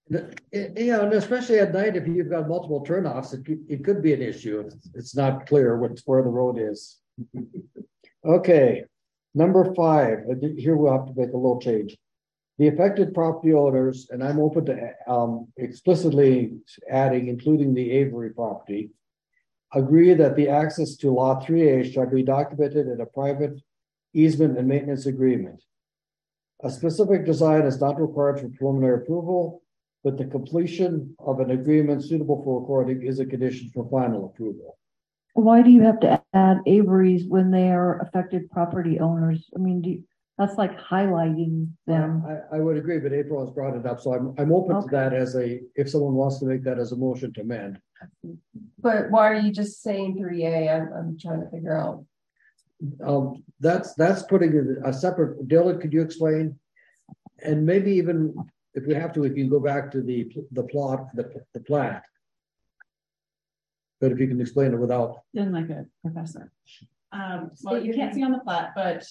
Yeah, and especially at night, if you've got multiple turnoffs, it could be an issue. It's not clear where the road is. Okay, number 5, here we'll have to make a little change. The affected property owners, and I'm open to explicitly adding, including the Avery property, agree that the access to Lot 3A shall be documented in a private easement and maintenance agreement. A specific design is not required for preliminary approval, but the completion of an agreement suitable for recording is a condition for final approval. Why do you have to add Avery's when they are affected property owners? I mean, that's like highlighting them. I would agree, but April has brought it up, so I'm open to that as if someone wants to make that as a motion to amend. But why are you just saying 3A? I'm trying to figure out. That's putting a separate. Dylan, could you explain? And maybe even if we have to, we can go back to the plot, the plat. But if you can explain it without. Then like a professor. Well, you can't see on the plat, but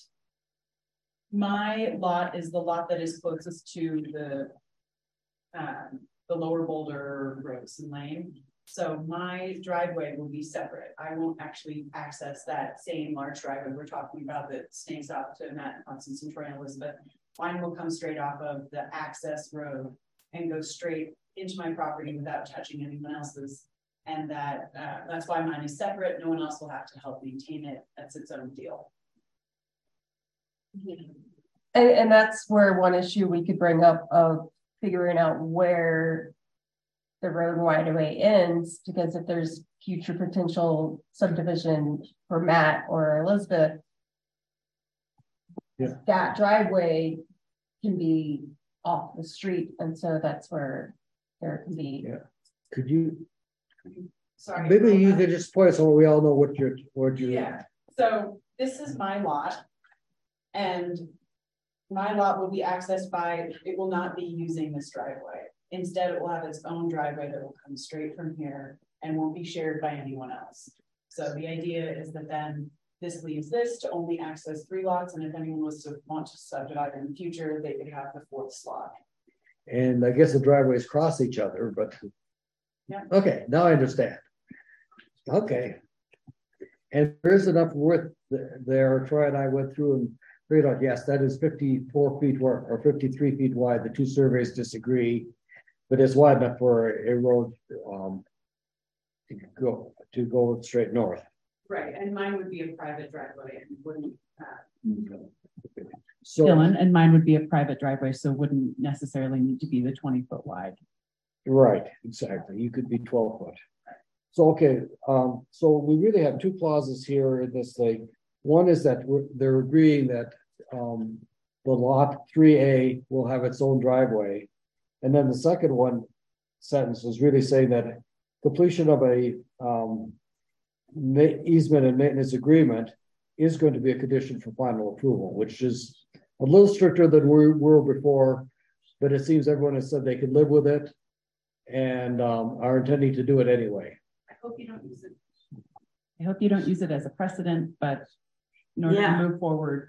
my lot is the lot that is closest to the lower Boulder Rosen Lane. So my driveway will be separate. I won't actually access that same large driveway we're talking about that snakes out to Matt Constance and Troy and Elizabeth. Mine will come straight off of the access road and go straight into my property without touching anyone else's. And that's why mine is separate. No one else will have to help maintain it. That's its own deal. And that's where one issue we could bring up of figuring out where the road right of way ends, because if there's future potential subdivision for Matt or Elizabeth, that driveway can be off the street, and so that's where there can be. Yeah. Could you? Sorry. Maybe you could just point so we all know what you're. Yeah. So this is my lot, and my lot will be accessed by. It will not be using this driveway. Instead, it will have its own driveway that will come straight from here and won't be shared by anyone else. So the idea is that then this leaves this to only access 3 lots. And if anyone was to want to subdivide in the future, they could have the 4th slot. And I guess the driveways cross each other, but yeah. Okay, now I understand. Okay. And there is enough width there. Troy and I went through and figured out, yes, that is 54 feet or 53 feet wide. The 2 surveys disagree. But it's wide enough for a road to go straight north. Right, and mine would be a private driveway and wouldn't. So, Dylan, and mine would be a private driveway, so wouldn't necessarily need to be the 20-foot wide. Right, exactly. You could be 12 foot. So okay, so we really have 2 clauses here in this thing. One is that they're agreeing that the lot 3A will have its own driveway. And then the second sentence is really saying that completion of a easement and maintenance agreement is going to be a condition for final approval, which is a little stricter than we were before, but it seems everyone has said they can live with it and are intending to do it anyway. I hope you don't use it. I hope you don't use it as a precedent, but in order to move forward.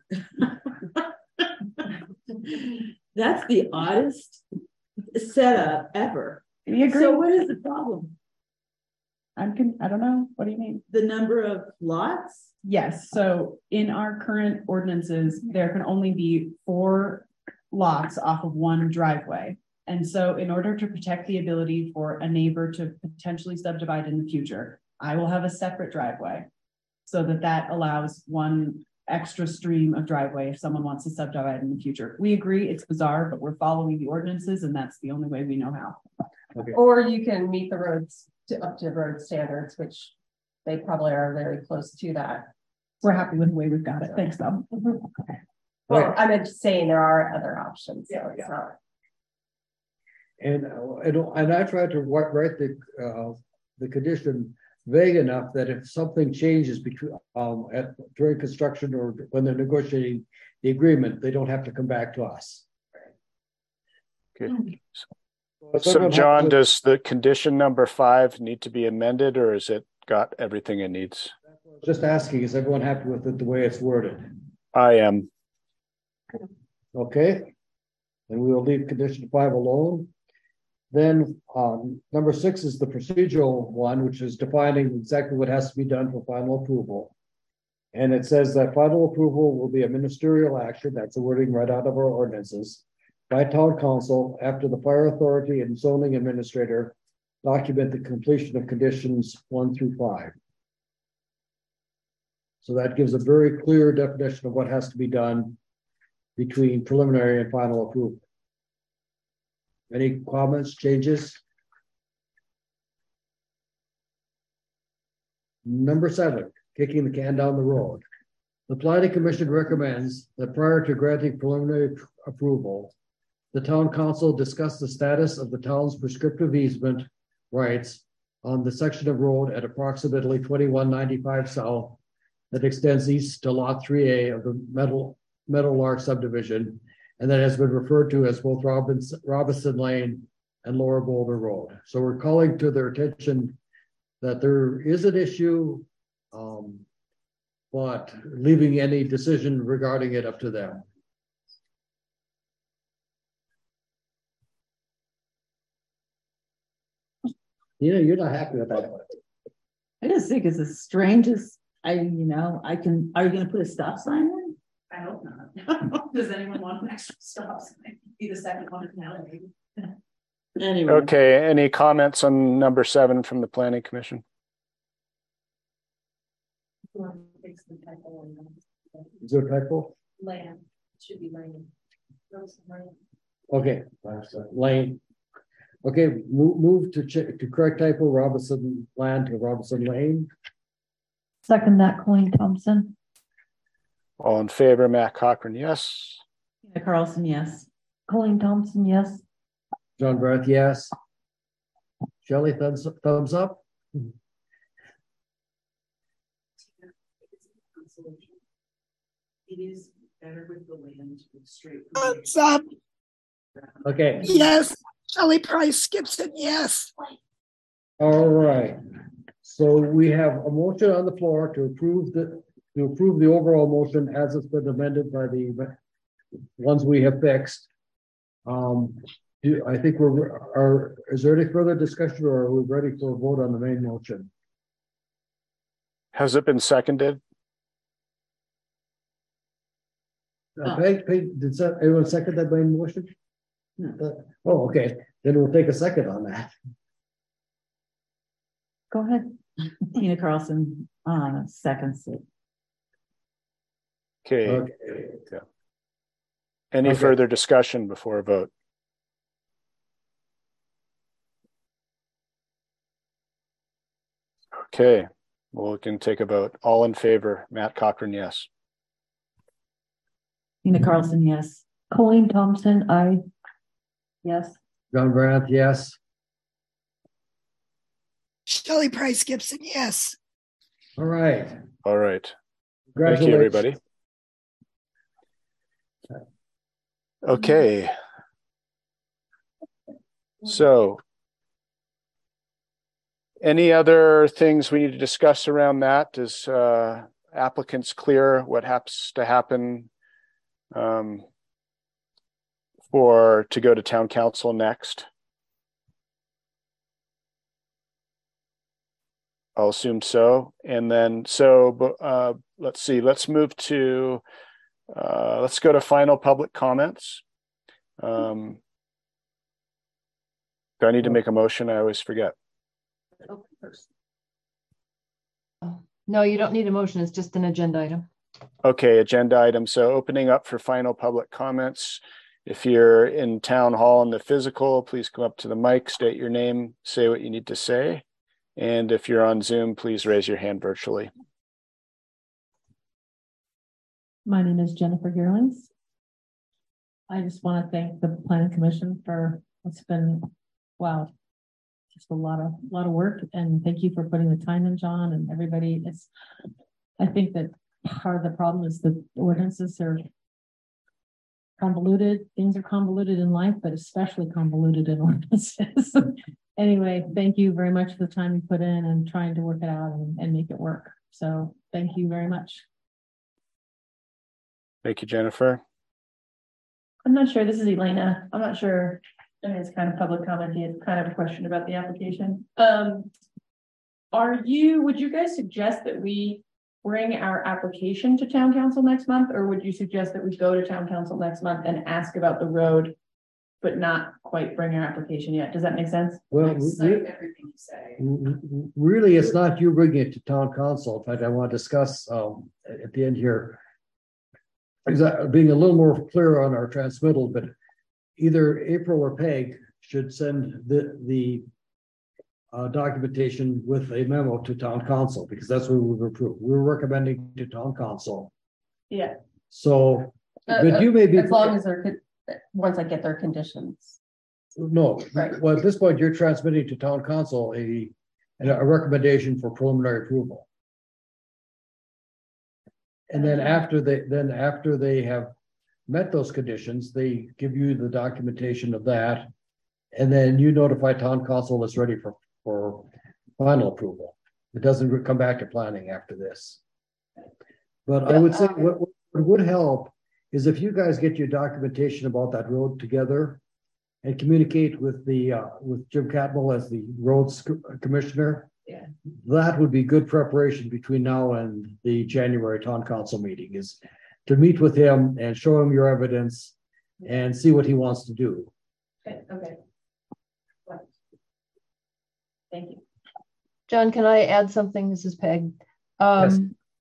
That's the oddest setup ever. We agree. So what is the problem? I don't know. What do you mean? The number of lots? Yes. So in our current ordinances, there can only be 4 lots off of 1 driveway. And so in order to protect the ability for a neighbor to potentially subdivide in the future, I will have a separate driveway so that allows 1 extra stream of driveway if someone wants to subdivide in the future. We agree it's bizarre, but we're following the ordinances and that's the only way we know how. Okay. Or you can meet the roads up to road standards, which they probably are very close to that. We're happy with the way we've got it. Thanks, though. Well, I'm just saying there are other options. So it's not. And I tried to write the condition vague enough that if something changes between during construction or when they're negotiating the agreement, they don't have to come back to us. Okay. So John, does the condition number 5 need to be amended, or is it got everything it needs? Just asking, is everyone happy with it the way it's worded? I am. Okay. And we will leave condition 5 alone. Then number 6 is the procedural one, which is defining exactly what has to be done for final approval. And it says that final approval will be a ministerial action, that's the wording right out of our ordinances, by town council after the fire authority and zoning administrator document the completion of conditions 1 through 5. So that gives a very clear definition of what has to be done between preliminary and final approval. Any comments, changes? Number 7, kicking the can down the road. The Planning Commission recommends that prior to granting preliminary approval, the town council discuss the status of the town's prescriptive easement rights on the section of road at approximately 2195 South that extends east to Lot 3A of the Meadowlark subdivision, and that has been referred to as both Robinson Lane and Lower Boulder Road. So we're calling to their attention that there is an issue, but leaving any decision regarding it up to them. You're not happy with that. I just think it's the strangest. Are you going to put a stop sign in? I hope not. Does anyone want an extra stop sign? Be the second one now. Anyway. Okay, any comments on number 7 from the Planning Commission? Is there a typo? Land, it should be lane. Okay, Lane. Okay, move to correct typo, Robinson Land to Robinson Lane. Second that, Colleen Thompson. All in favor, Matt Cochran, yes. Tina Carlson, yes. Colleen Thompson, yes. John Barth, yes. Shelley, thumbs up. It is better with the land straight. Thumbs up. Okay. Yes. Shelley Price Gibson, yes. All right. So we have a motion on the floor to approve the overall motion as it's been amended by the ones we have fixed. I think is there any further discussion, or are we ready for a vote on the main motion? Has it been seconded? Did anyone second that main motion? Oh, okay. Then we'll take a second on that. Go ahead. Tina Carlson seconds it. Okay. Any further discussion before a vote? Okay, well, we can take a vote. All in favor, Matt Cochran, yes. Tina Carlson, yes. Colleen Thompson, aye. Yes. John Brandt, yes. Shelley Price Gibson, yes. All right. All right. Thank you, everybody. Okay. So, any other things we need to discuss around that? Does applicants clear what has to happen to go to town council next? I'll assume so. And then, let's see, let's move to, let's go to final public comments. Do I need to make a motion? I always forget. No, you don't need a motion. It's just an agenda item. Okay, agenda item. So opening up for final public comments. If you're in town hall in the physical, please come up to the mic, state your name, say what you need to say. And if you're on Zoom, please raise your hand virtually. My name is Jennifer Geerlings. I just want to thank the Planning Commission for what's been, wow, just a lot of work. And thank you for putting the time in, John, and everybody. I think that part of the problem is the ordinances are convoluted. Things are convoluted in life, but especially convoluted in ordinances. Anyway, thank you very much for the time you put in and trying to work it out and make it work. So thank you very much. Thank you, Jennifer. I'm not sure. This is Elena. I'm not sure I mean, it's kind of public comment. It's kind of a question about the application. Would you guys suggest that we bring our application to town council next month? Or would you suggest that we go to town council next month and ask about the road, but not quite bring our application yet? Does that make sense? Well, Everything you say. really, it's not you bringing it to town council. In fact, I want to discuss at the end here, being a little more clear on our transmittal, but either April or Peg should send the documentation with a memo to town council, because that's what we've approved. We're recommending to town council. Yeah. So, but you may be. As long as they're, once I get their conditions. No, right. Well, at this point, you're transmitting to town council a recommendation for preliminary approval. And then after they have met those conditions, they give you the documentation of that. And then you notify town council it's ready for final approval. It doesn't come back to planning after this. But I would say what would help is if you guys get your documentation about that road together and communicate with Jim Catmull as the roads commissioner. Yeah. That would be good preparation between now and the January town council meeting, is to meet with him and show him your evidence and see what he wants to do. Okay. Thank you. John, can I add something? This is Peg. Yes.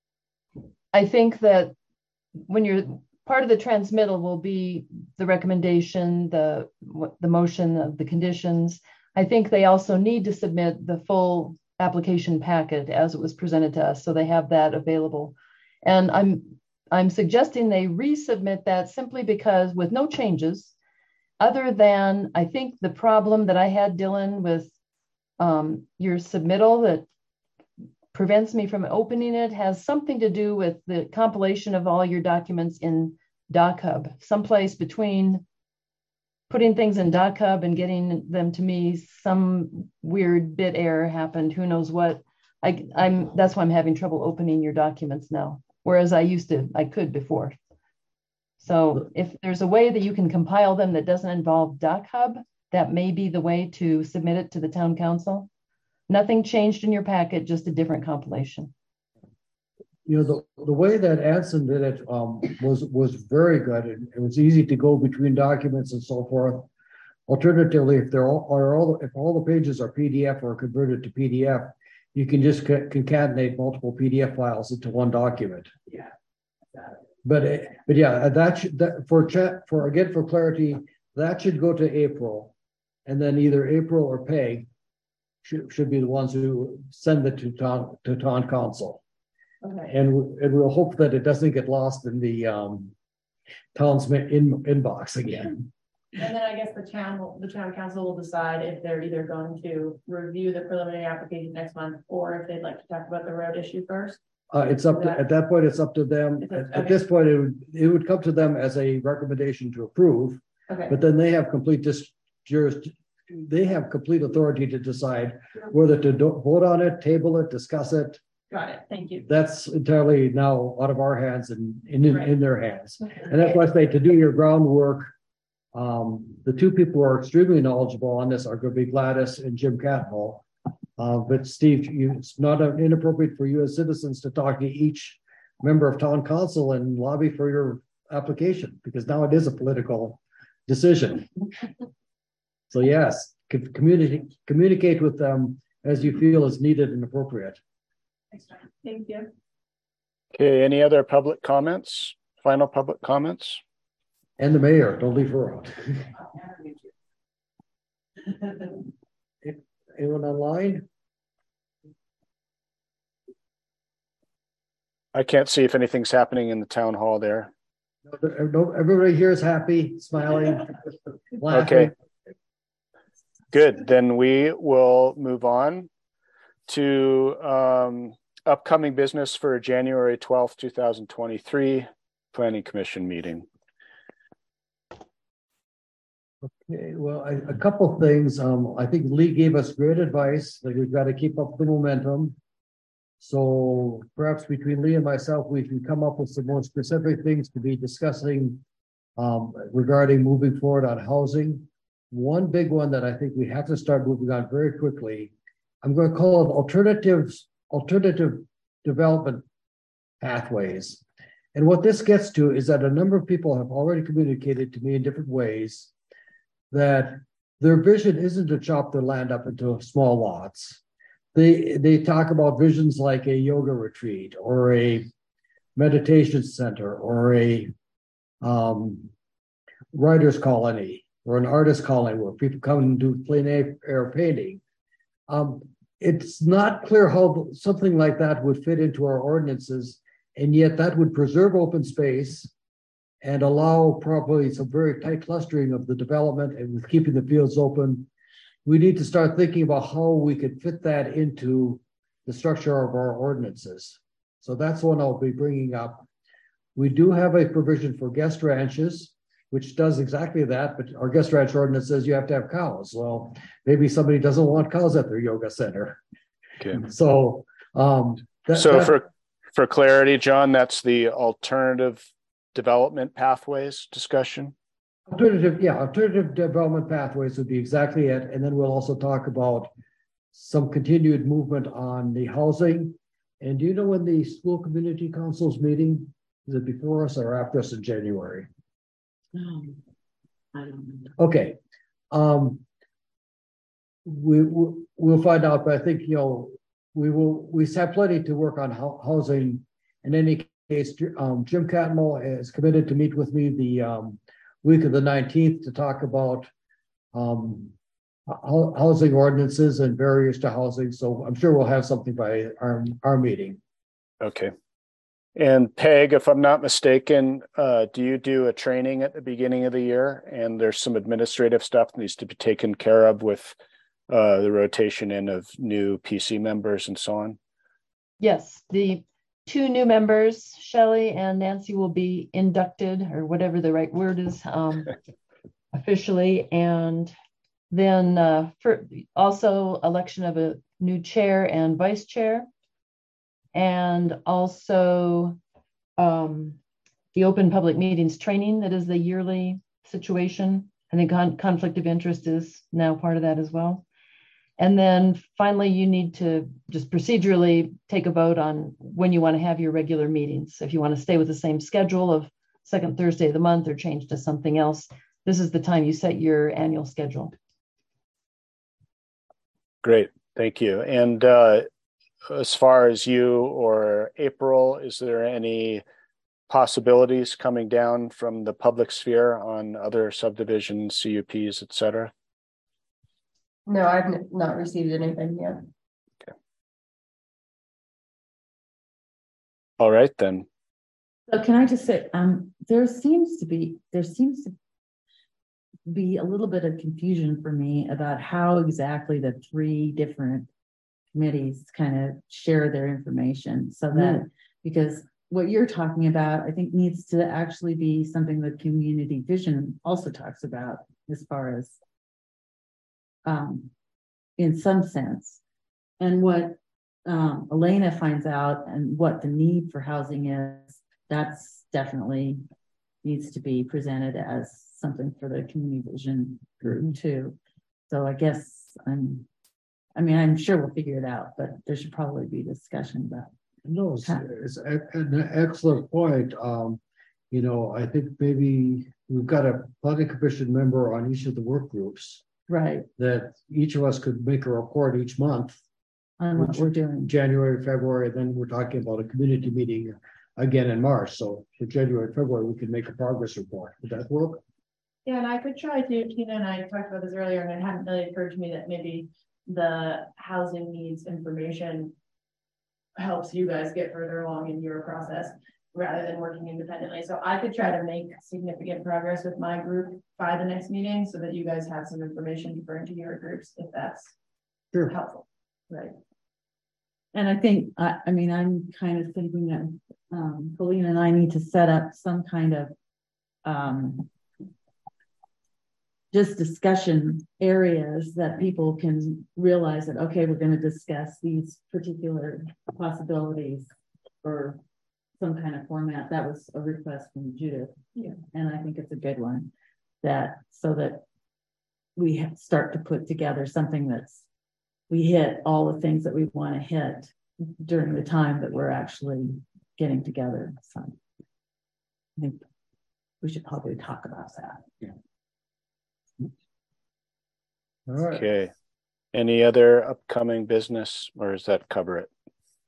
I think that when you're part of the transmittal will be the recommendation, the motion of the conditions. I think they also need to submit the full application packet as it was presented to us, so they have that available. And I'm suggesting they resubmit that simply because with no changes, other than I think the problem that I had, Dylan, with your submittal that prevents me from opening it has something to do with the compilation of all your documents in DocHub, someplace between putting things in DocHub and getting them to me. Some weird bit error happened. Who knows what? That's why I'm having trouble opening your documents now, whereas I could before. So if there's a way that you can compile them that doesn't involve DocHub, that may be the way to submit it to the town council. Nothing changed in your packet, just a different compilation. You know, the way that Anson did it was very good. It was easy to go between documents and so forth. Alternatively, if all the pages are PDF or converted to PDF, you can just concatenate multiple PDF files into one document. Yeah. But yeah, for clarity, that should go to April, and then either April or Peg should be the ones who send it to town council. Okay. And we'll hope that it doesn't get lost in the town's inbox again. And then I guess the town council will decide if they're either going to review the preliminary application next month or if they'd like to talk about the road issue first. It's up to, at that point, it's up to them. At this point, it would come to them as a recommendation to approve. Okay. But then they have complete they have complete authority to decide whether to vote on it, table it, discuss it. Got it. Thank you. That's entirely now out of our hands and in their hands. And that's why I say, to do your groundwork, the two people who are extremely knowledgeable on this are going to be Gladys and Jim Catmull. But Steve, it's not inappropriate for you as citizens to talk to each member of town council and lobby for your application, because now it is a political decision. So yes, communicate with them as you feel is needed and appropriate. Thank you. Okay, any other public comments? Final public comments? And the mayor, don't leave her out. Anyone online? I can't see if anything's happening in the town hall there. No, everybody here is happy, smiling, laughing. Okay. Good, then we will move on to upcoming business for January 12th, 2023 Planning Commission meeting. Okay, well, a couple things. I think Lee gave us great advice that we've got to keep up the momentum. So perhaps between Lee and myself, we can come up with some more specific things to be discussing regarding moving forward on housing. one big one that I think we have to start moving on very quickly. I'm going to call it alternative development pathways. And what this gets to is that a number of people have already communicated to me in different ways that their vision isn't to chop their land up into small lots. They talk about visions like a yoga retreat or a meditation center or a writer's colony or an artist colony where people come and do plein air painting. It's not clear how something like that would fit into our ordinances, and yet that would preserve open space and allow probably some very tight clustering of the development and with keeping the fields open. We need to start thinking about how we could fit that into the structure of our ordinances. So that's one I'll be bringing up. We do have a provision for guest ranches, which does exactly that, but our guest ranch ordinance says you have to have cows. Well, maybe somebody doesn't want cows at their yoga center. Okay. So, for clarity, John, that's the alternative development pathways discussion. Alternative development pathways would be exactly it. And then we'll also talk about some continued movement on the housing. And do you know when the school community council's meeting? Is it before us or after us in January? I don't know. Okay. We'll find out, but I think, we have plenty to work on housing. In any case, Jim Catmull is committed to meet with me the week of the 19th to talk about housing ordinances and barriers to housing. So I'm sure we'll have something by our meeting. Okay. And Peg, if I'm not mistaken, do you do a training at the beginning of the year? And there's some administrative stuff that needs to be taken care of with the rotation in of new PC members and so on? Yes, the 2 new members, Shelley and Nancy, will be inducted, or whatever the right word is, officially. And then for also election of a new chair and vice chair. And also the open public meetings training, that is the yearly situation. I think conflict of interest is now part of that as well. And then finally, you need to just procedurally take a vote on when you want to have your regular meetings. If you want to stay with the same schedule of second Thursday of the month or change to something else, this is the time you set your annual schedule. Great, thank you. And as far as you or April, is there any possibilities coming down from the public sphere on other subdivisions, CUPs, et cetera? No, I've not received anything yet. Okay. All right then. So can I just say, there seems to be a little bit of confusion for me about how exactly the 3 different committees kind of share their information, so that because what you're talking about, I think, needs to actually be something that community vision also talks about, as far as in some sense, and what Elena finds out and what the need for housing is, that's definitely needs to be presented as something for the community vision group too. So I guess I'm sure we'll figure it out, but there should probably be discussion about. No, it's an excellent point. I think maybe we've got a planning commission member on each of the work groups. Right. That each of us could make a report each month on what we're doing. January, February, then we're talking about a community meeting again in March. So for January, February, we can make a progress report. Would that work? Yeah, and I could try to. Tina and I talked about this earlier, and it hadn't really occurred to me that maybe the housing needs information helps you guys get further along in your process rather than working independently. So I could try to make significant progress with my group by the next meeting so that you guys have some information to bring to your groups, if that's helpful. Right. And I think, I'm kind of thinking that Colleen and I need to set up some kind of just discussion areas that people can realize that, okay, we're going to discuss these particular possibilities or some kind of format. That was a request from Judith. Yeah. And I think it's a good one, that so that we start to put together something we hit all the things that we want to hit during the time that we're actually getting together. So I think we should probably talk about that. Yeah. All right. Okay. Any other upcoming business, or does that cover it?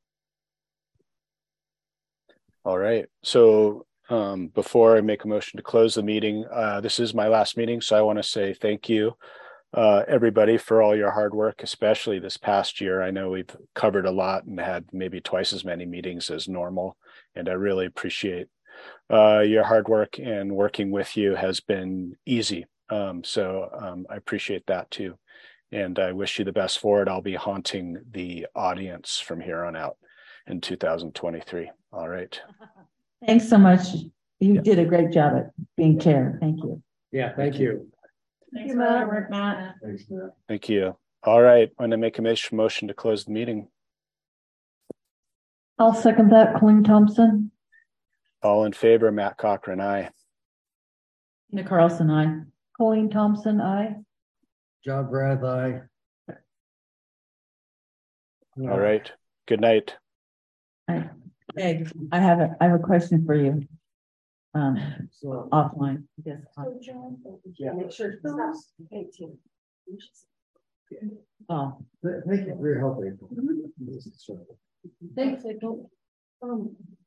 All right. So before I make a motion to close the meeting, this is my last meeting, so I want to say thank you, everybody, for all your hard work, especially this past year. I know we've covered a lot and had maybe twice as many meetings as normal, and I really appreciate your hard work, and working with you has been easy. So I appreciate that too. And I wish you the best for it. I'll be haunting the audience from here on out in 2023. All right. Thanks so much. You did a great job at being chair. Thank you. Yeah, thank you. Thanks for all your work, Matt. Thank you. All right. I'm going to make a motion to close the meeting. I'll second that. Colleen Thompson. All in favor, Matt Cochran, aye. Tina Carlson, aye. Colleen Thompson, aye. John Brath, aye. All right. Good night. Hey, I have a question for you. Offline. Yes. Yeah. Make sure it's not 18. Oh, Thank you for your help. Thanks, April.